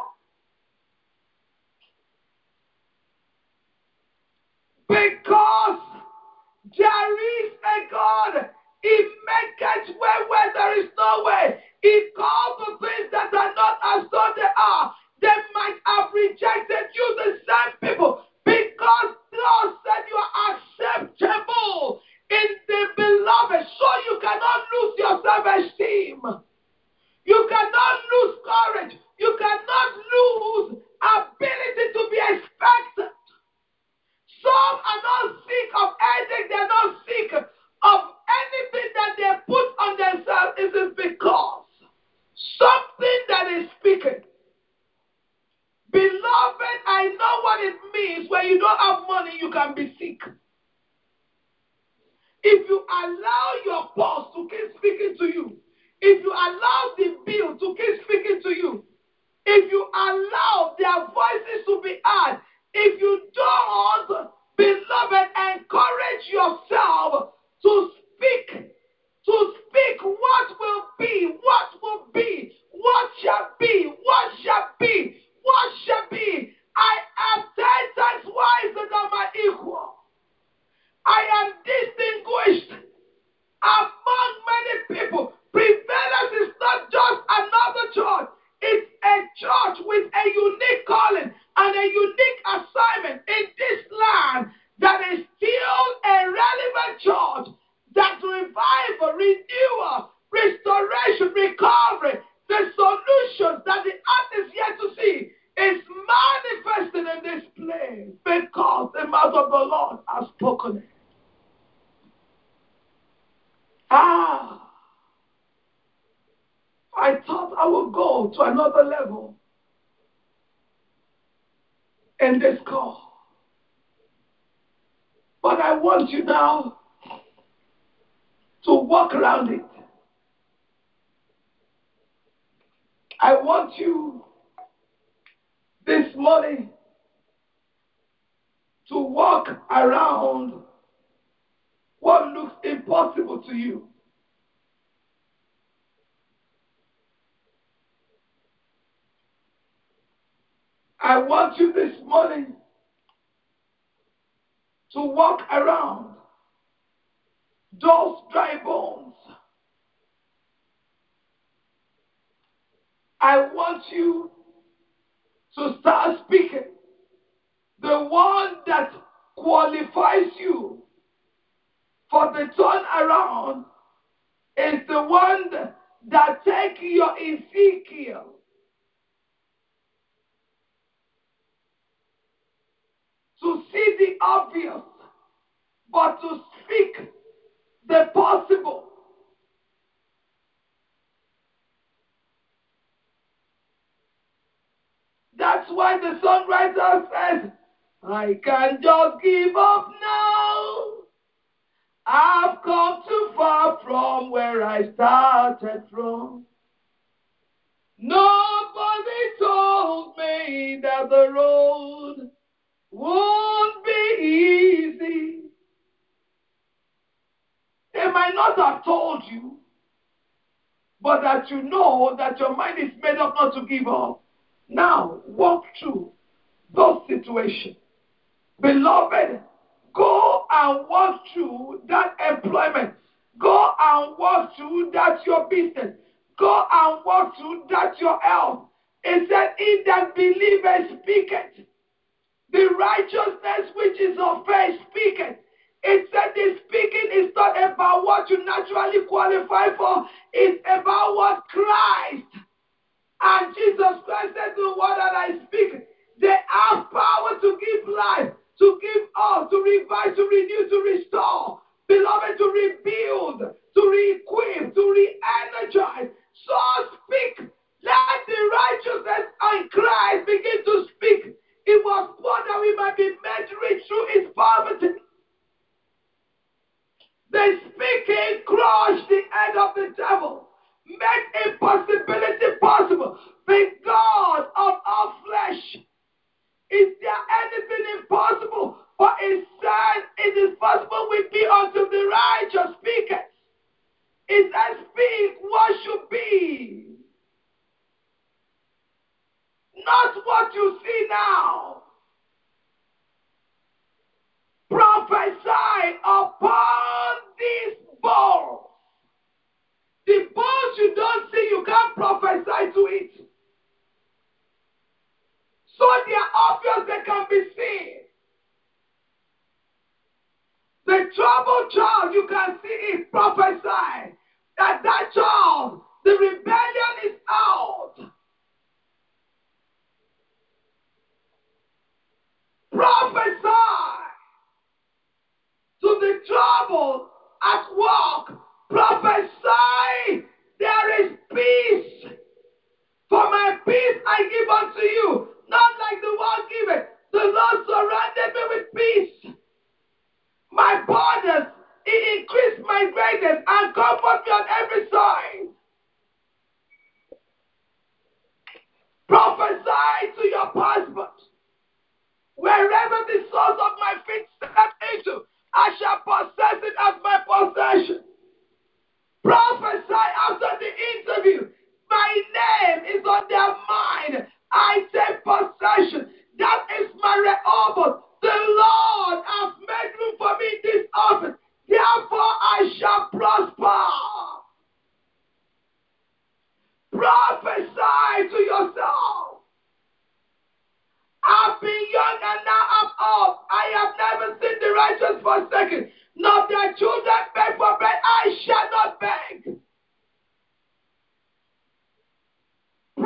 Because there is a God. He maketh way where there is no way. He called the things that are not as though they are. They might have rejected you, the same people, because God said you are acceptable in the beloved. So you cannot lose your self-esteem. You cannot lose courage. You cannot lose ability to be expected. Some are not sick of headache. They're not sick of anything that they put on themselves. It is because something that is speaking. Beloved, I know what it means when you don't have money, you can be sick. If you allow your boss to keep speaking to you, if you allow the bill to keep speaking to you, if you allow their voices to be heard, if you don't, beloved, encourage yourself to speak what will be, what shall be, what shall be, what shall be. I am 10 times wiser than my equal. I am distinguished among many people. Prevalence is not just another church. It's a church with a unique calling and a unique assignment in this land that is still a relevant church. That revival, renewal, restoration, recovery, the solutions that the earth is yet to see is manifested in this place because the mouth of the Lord has spoken it. I thought I would go to another level in this call. But I want you now to walk around it. I want you this morning to walk around what looks impossible to you. I want you this morning to walk around those dry bones. I want you to start speaking. The one that qualifies you for the turnaround is the one that takes your Ezekiel to see the obvious, but to speak the possible. That's why the songwriter says, I can't just give up now. I've come too far from where I started from. Nobody told me that the road won't be easy. They might not have told you, but that you know that your mind is made up not to give up. Now, walk through those situations. Beloved, go and walk through that employment. Go and walk through that your business. Go and walk through that your health. It said, he that believeth speaketh. The righteousness which is of faith speaketh. It said the speaking is not about what you naturally qualify for. It's about what Christ and Jesus Christ said, the word that I speak, they have power to give life, to give us, to revive, to renew, to restore. Beloved, to rebuild, to re-equip, to re-energize. So speak. Let the righteousness in Christ begin to speak. It was poor that we might be made rich through his poverty. The speaking crushed the head of the devil, made impossibility possible. The God of all flesh. Is there anything impossible? For he said it is possible with me unto the righteous speakers. He said, speak what should be. Not what you see now. Prophesy upon these bones. The bones you don't see, you can't prophesy to it. So they are obvious, they can be seen. The troubled child, you can see it, prophesy that child, the rebellion is out. Prophesy to the trouble at work. Prophesy, there is peace. For my peace I give unto you, not like the world giveth. The Lord surrounded me with peace. My borders, he increased my greatness and comfort me on every side. Prophesy to your passport. Wherever the soles of my feet step into, I shall possess it as my possession. Prophesy after the interview. My name is on their mind. I take possession. That is my Rehoboth. The Lord has made room for me in this office. Therefore I shall prosper. Prophesy to yourself. I've been young and now I'm old. I have never seen the righteous forsaken, nor their children beg for bread. I shall not beg.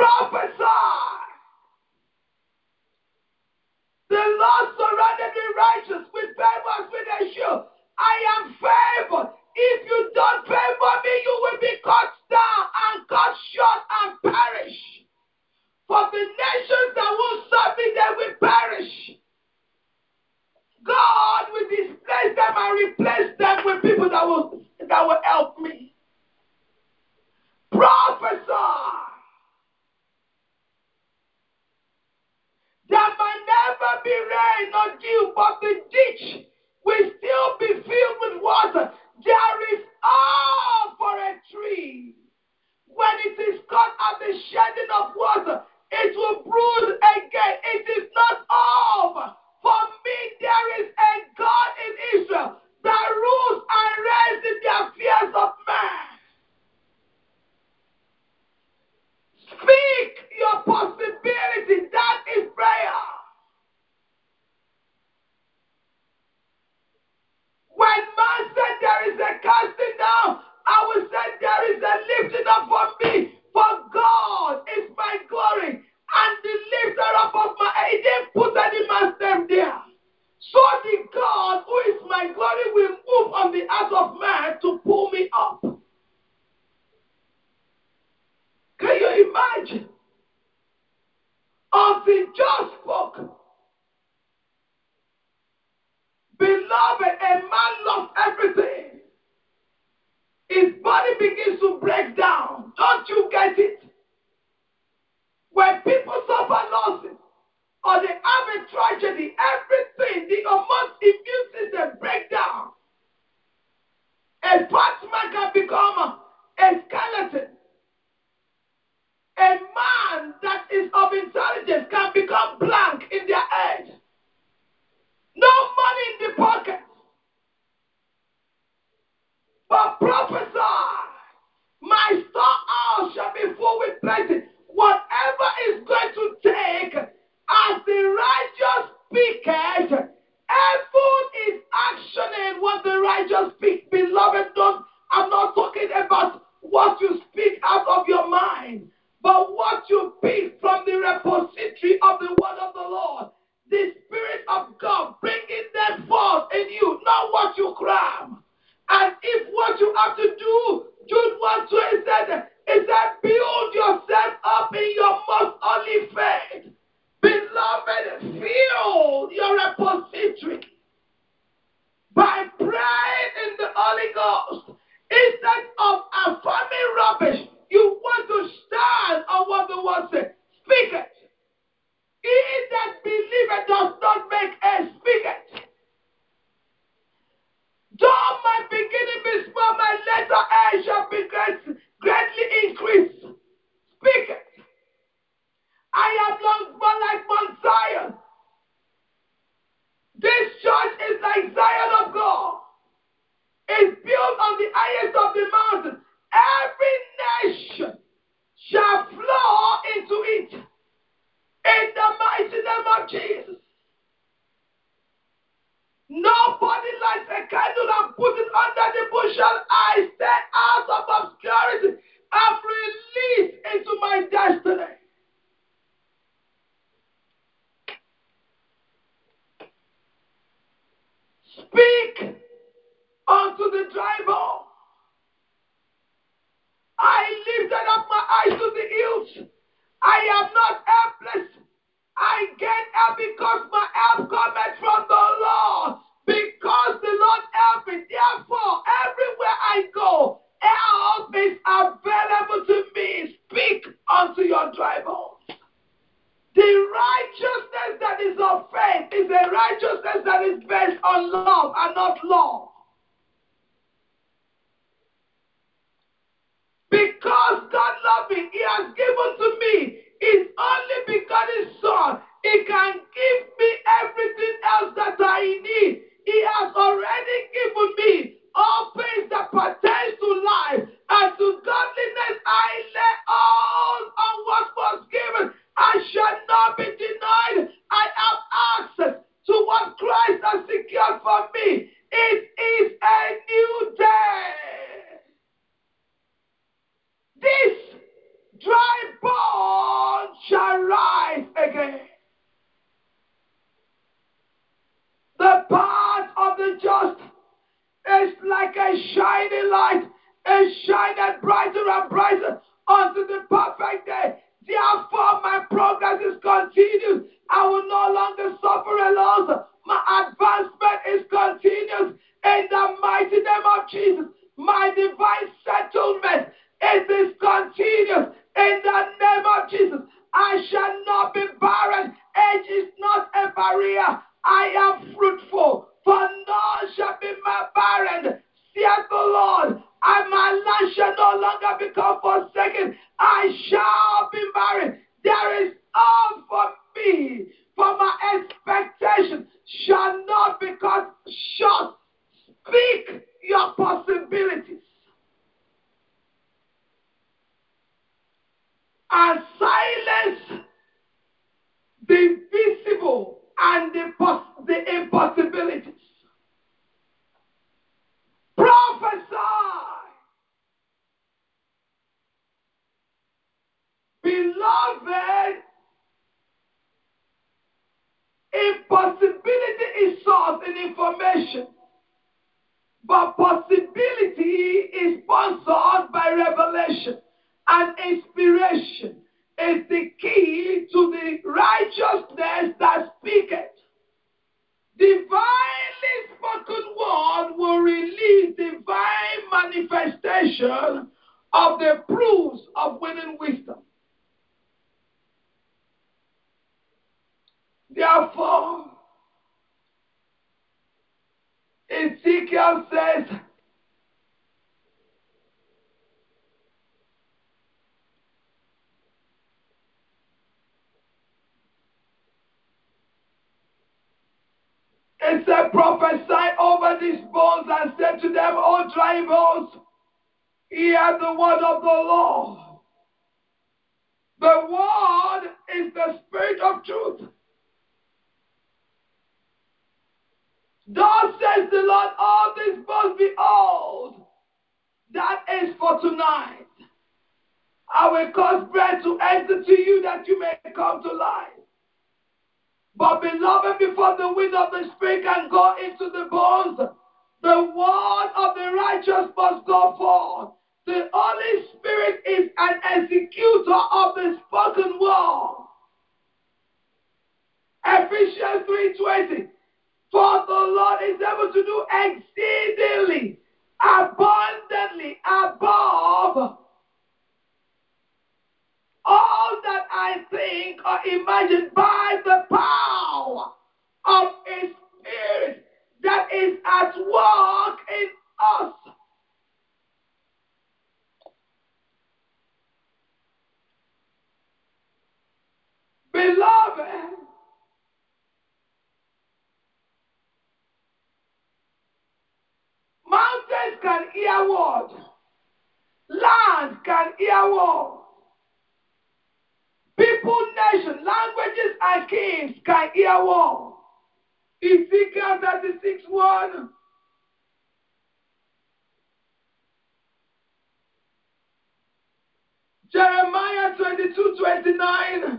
Prophesy. The Lord surrounded me never dew, but the ditch will still be filled with water. There is all for a tree. When it is caught at the shedding of water, it will brood again. It is not over. For me, there is a God in Israel that rules and reigns in the affairs of man. Speak your possibility. That is prayer. When man said there is a casting down, I will say there is a lifting up for me. For God is my glory and the lifter up of my head. He didn't put any man's name there. So the God who is my glory will move on the earth of man to pull me up. Can you imagine? Until John spoke, beloved, a man lost everything. His body begins to break down. Don't you get it? When people suffer losses or they have a tragedy, everything, the almost immune system break down. A fat man can become a skeleton. A man that is of intelligence can become blank in their head. No money in the pocket. But prophesy, my storehouse shall be full with plenty. Whatever is going to take, as the righteous speaketh, heaven is actioning what the righteous speak. Beloved, I'm not talking about what you speak out of your mind, but what you speak from the repository of the word of the Lord. The Spirit of God bringing them forth in you, not what you cram. And if what you have to do, Jude 1:20 said, build yourself up in your most holy faith. Beloved, fill your repository by praying in the Holy Ghost. Instead of affirming rubbish, you want to stand on what the word says. Speak it. He that believeth does not make a speak it. Though my beginning be small, my latter end shall be greatly increased. Speak it. I am not more like Mount Zion. This church is like Zion of God. It's built on the highest of the mountain. Every nation shall flow into it. In the mighty name of Jesus. Nobody lights a candle and put it under the bushel. I stay out of obscurity. I'm released into my destiny. Speak unto the dry bone. I lifted up my eyes to the hills. I am not helpless. I get help because my help cometh from the Lord. Because the Lord helped me. Therefore, everywhere I go, help is available to me. Speak unto your dry bones. The righteousness that is of faith is a righteousness that is based on love and not law. Because God loved me, He has given to me His only begotten Son. He can give me everything else that I need. He has already given me all things that pertain to life and to godliness. I lay all on what was given. I shall not be denied. I have access to what Christ has secured for me. It is a new day. This dry bone shall rise again. The path of the just is like a shining light, and shining brighter and brighter unto the perfect day. Therefore, my progress is continuous. I will no longer suffer a loss. My advancement is continuous. In the mighty name of Jesus, my divine settlement, it is continuous. In the name of Jesus, I shall not be barren. Age is not a barrier. I fruitful, for none shall be barren, saith the Lord. And my land shall no longer become forsaken. I shall be married. There is all for me, for my expectation shall not be cut short. Speak your possibilities and silence the visible and the impossibilities. Prophesy. Beloved, impossibility is source in information, but possibility is sponsored by revelation, and inspiration is the key to the righteousness that speaketh. Divinely spoken word will release divine manifestation of the proofs of winning wisdom. Therefore, Ezekiel says, it said, prophesy over these bones and said to them, O dry bones, hear the word of the Lord. The word is the spirit of truth. Thus says the Lord, all these bones behold, that is for tonight. I will cause breath to enter to you that you may come to life. But beloved, before the wind of the Spirit can go into the bones, the word of the righteous must go forth. The Holy Spirit is an executor of the spoken word. Ephesians 3:20. For the Lord is able to do exceedingly, abundantly, above all that I think or imagine, by the power of His Spirit that is at work in us. Beloved, mountains can hear word. Land can hear word. People, nations, languages, and kings can hear word. Ezekiel 36:1. Jeremiah 22:29.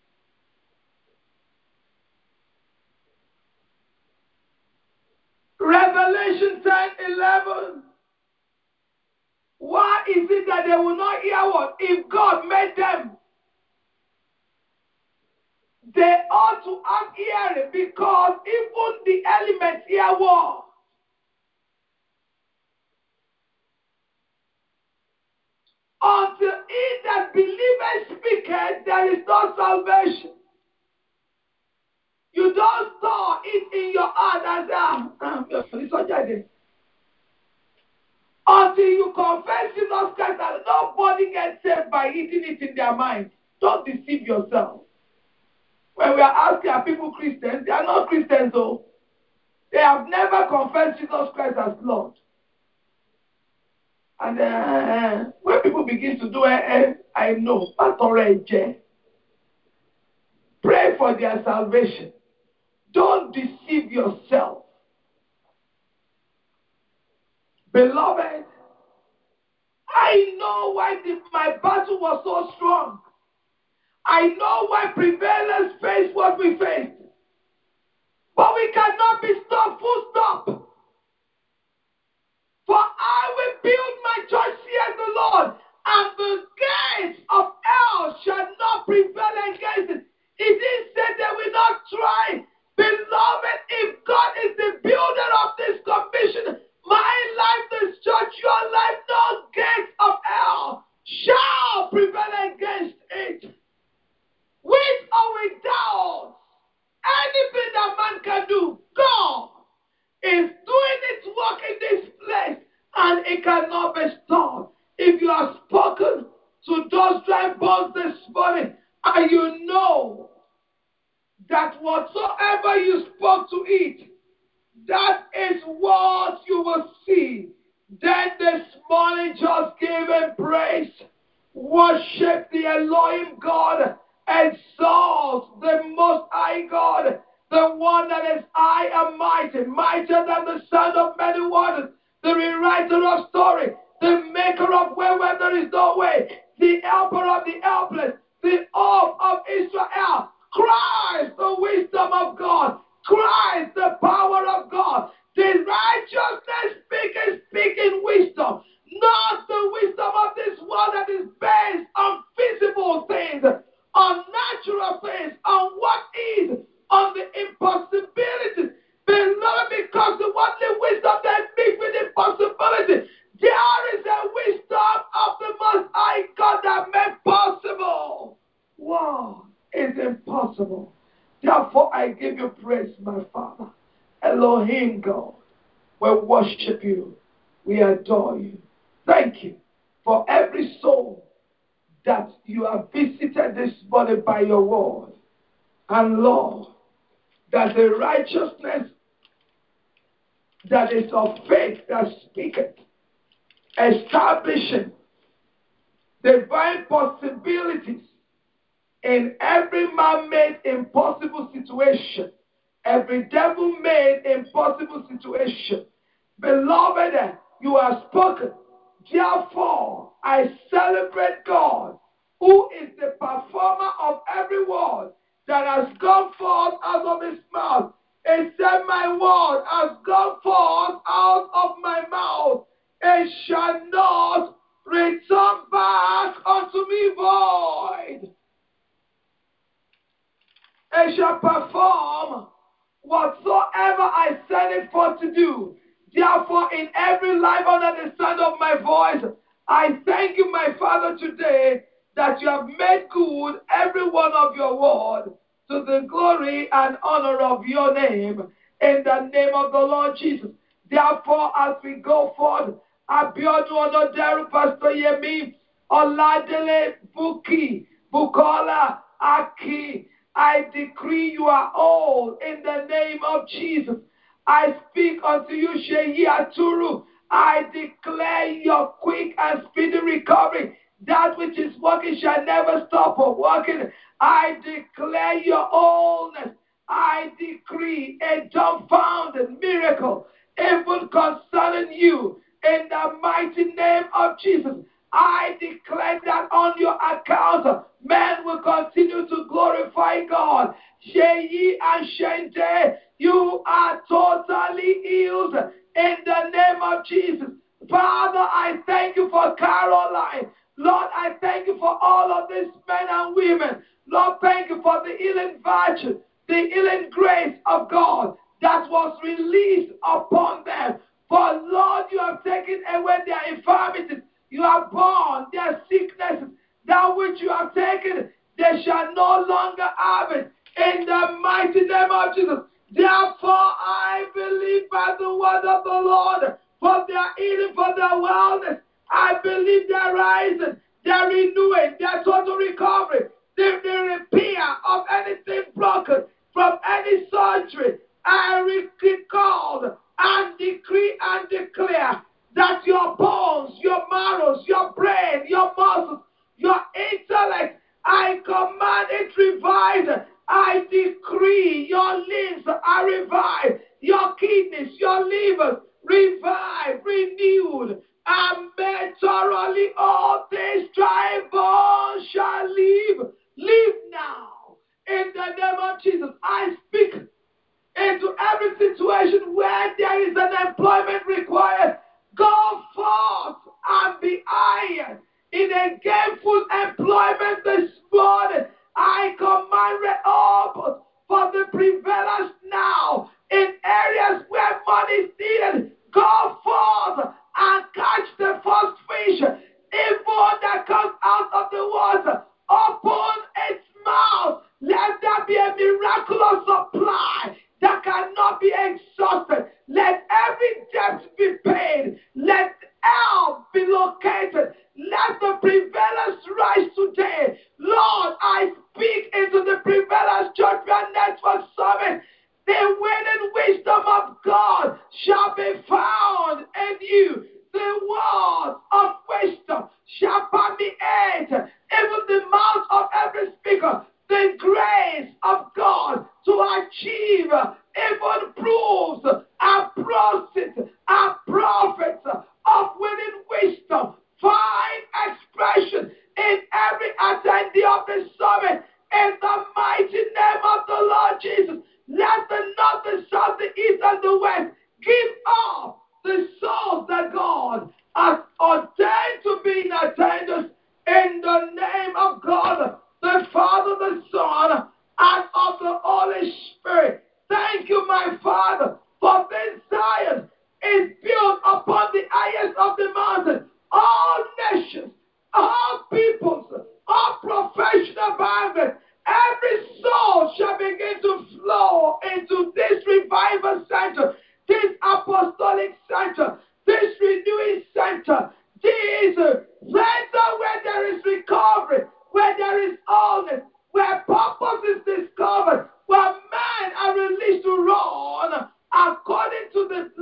Revelation 10:11. Why is it that they will not hear what? If God made them, they ought to have hearing, because even the elements hear what? Until he that believeth speaketh, there is no salvation. You don't store it in your heart and say, until you confess Jesus Christ, and nobody gets saved by eating it in their mind. Don't deceive yourself. When we are asking, are people Christians? They are not Christians, though. They have never confessed Jesus Christ as Lord. And when people begin to do I know, pray for their salvation. Don't deceive yourself. Beloved, I know why my battle was so strong. I know why prevalence faced what we faced. But we cannot be stopped, full stop. For I will build my church, saith the Lord, and the gates of hell shall not prevail against it. It is said they will not try. Beloved, if God is the builder of this commission, my life, this church, your life, no gates of hell shall prevail against it. With or without anything that man can do, and it cannot be stopped. If you have spoken to those dry bones this morning, and you know that whatsoever you spoke to it, that is what you will see. Then this morning, just give him praise. Worship the Elohim God. Exalt the Most High God, the one that is high and mighty, mightier than the sound of many waters, the rewriter of story, the maker of way where there is no way, the helper of the helpless, the hope of Israel. Christ, the wisdom of God. Christ, the power of God. The righteousness speaking wisdom, not the wisdom of this world that is based on visible things, on natural things, on what is, on the impossibilities. Beloved, because the worldly wisdom that mixed with impossibility, there is a wisdom of the Most High God that made possible what is impossible. Therefore, I give you praise, my Father. Elohim God, we worship you. We adore you. Thank you for every soul that you have visited this morning by your word. And Lord, that the righteousness that is of faith that speaketh, establishing divine possibilities in every man-made impossible situation, every devil-made impossible situation. Beloved, you have spoken. Therefore, I celebrate God, who is the performer of every word that has gone forth out of his mouth. He said, my word has gone forth out of my mouth. It shall not return back unto me void. It shall perform whatsoever I send it forth to do. Therefore, in every life under the sound of my voice, I thank you, my Father, today that you have made good every one of your word to the glory and honor of your name, in the name of the Lord Jesus. Therefore, as we go forth, Abiodun Onoderu, Pastor Yemi, Oladele, Buki, Bukola, Aki, I decree you are all in the name of Jesus. I speak unto you, Sheyi Aturu. I declare your quick and speedy recovery. That which is working shall never stop working. I declare your wholeness. I decree a dumbfounded miracle, even concerning you, in the mighty name of Jesus. I declare that on your account, men will continue to glorify God. Sheyi and Shente, you are totally healed in the name of Jesus. Father, I thank you for Caroline. Lord, I thank you for all of these men and women. Lord, thank you for the healing virtue, the healing grace of God that was released upon them. For Lord, you have taken away their infirmities. You have borne their sicknesses. That which you have taken, they shall no longer have it. In the mighty name of Jesus. Therefore, I believe by the word of the Lord for their healing, for their wellness. I believe their rising, their renewing, their total recovery, the repair of anything broken from any surgery. I recall and decree and declare that your bones, your marrows, your brain, your muscles, your intellect, I command it revived. I decree your limbs are revived, your kidneys, your livers revived, renewed, and made thoroughly. All these dry bones shall live. Live now. In the name of Jesus, I speak into every situation where there is an employment required. Go forth and be hired in a gainful employment this morning. I command reopen for the prevalence now in areas where money is needed. Go forth and catch the first fish, even that comes out of the water. Open its mouth. Let there be a miraculous supply that cannot be exhausted. Let every debt be paid. Let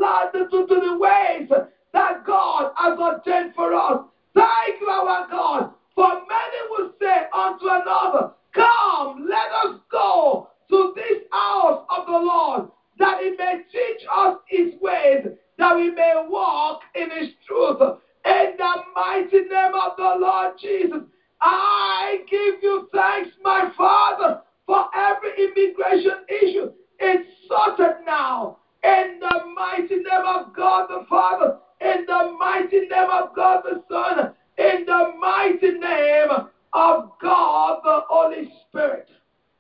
God, to the ways that God has ordained for us. Thank you, our God. For many will say unto another, come, let us go to this house of the Lord, that he may teach us his ways, that we may walk in his truth. In the mighty name of the Lord Jesus, I give you thanks, my Father, for every immigration issue. It's sorted now. In the mighty name of God the Father, in the mighty name of God the Son, in the mighty name of God the Holy Spirit.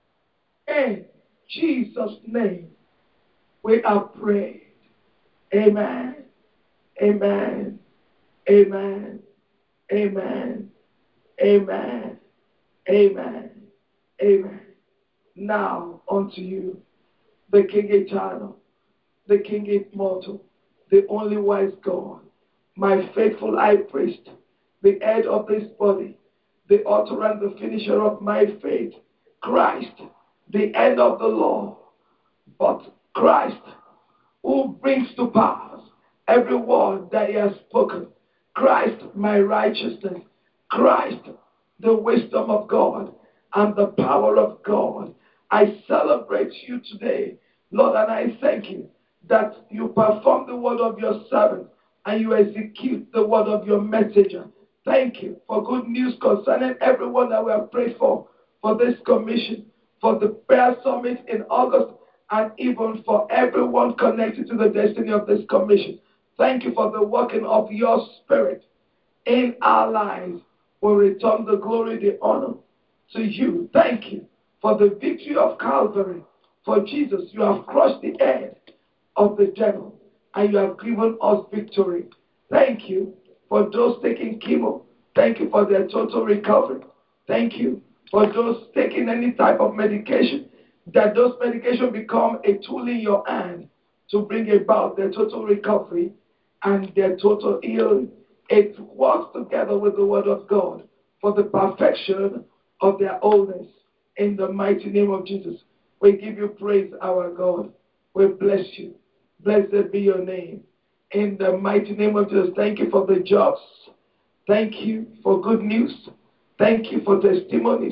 In Jesus' name, we are prayed. Amen. Amen. Amen. Amen. Amen. Amen. Amen. Now unto you, the King eternal, the King immortal, the only wise God, my faithful high priest, the head of this body, the author and the finisher of my faith, Christ, the end of the law, but Christ, who brings to pass every word that he has spoken. Christ, my righteousness. Christ, the wisdom of God and the power of God. I celebrate you today, Lord, and I thank you that you perform the word of your servant and you execute the word of your messenger. Thank you for good news concerning everyone that we have prayed for this commission, for the prayer summit in August, and even for everyone connected to the destiny of this commission. Thank you for the working of your spirit in our lives. We return the glory, the honor to you. Thank you for the victory of Calvary. For Jesus, you have crushed the head of the devil and you have given us victory. Thank you for those taking chemo. Thank you for their total recovery. Thank you for those taking any type of medication, that those medications become a tool in your hand to bring about their total recovery and their total healing. It works together with the word of God for the perfection of their wholeness. In the mighty name of Jesus, we give you praise, our God. We bless you. Blessed be your name. In the mighty name of Jesus, thank you for the jobs. Thank you for good news. Thank you for testimonies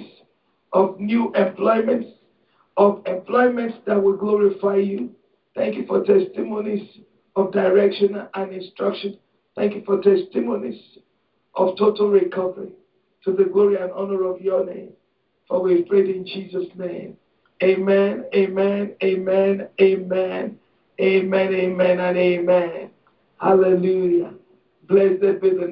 of new employments, of employments that will glorify you. Thank you for testimonies of direction and instruction. Thank you for testimonies of total recovery to the glory and honor of your name. For we prayed in Jesus' name. Amen, amen, amen, amen, amen, amen, and amen. Hallelujah. Blessed be the name.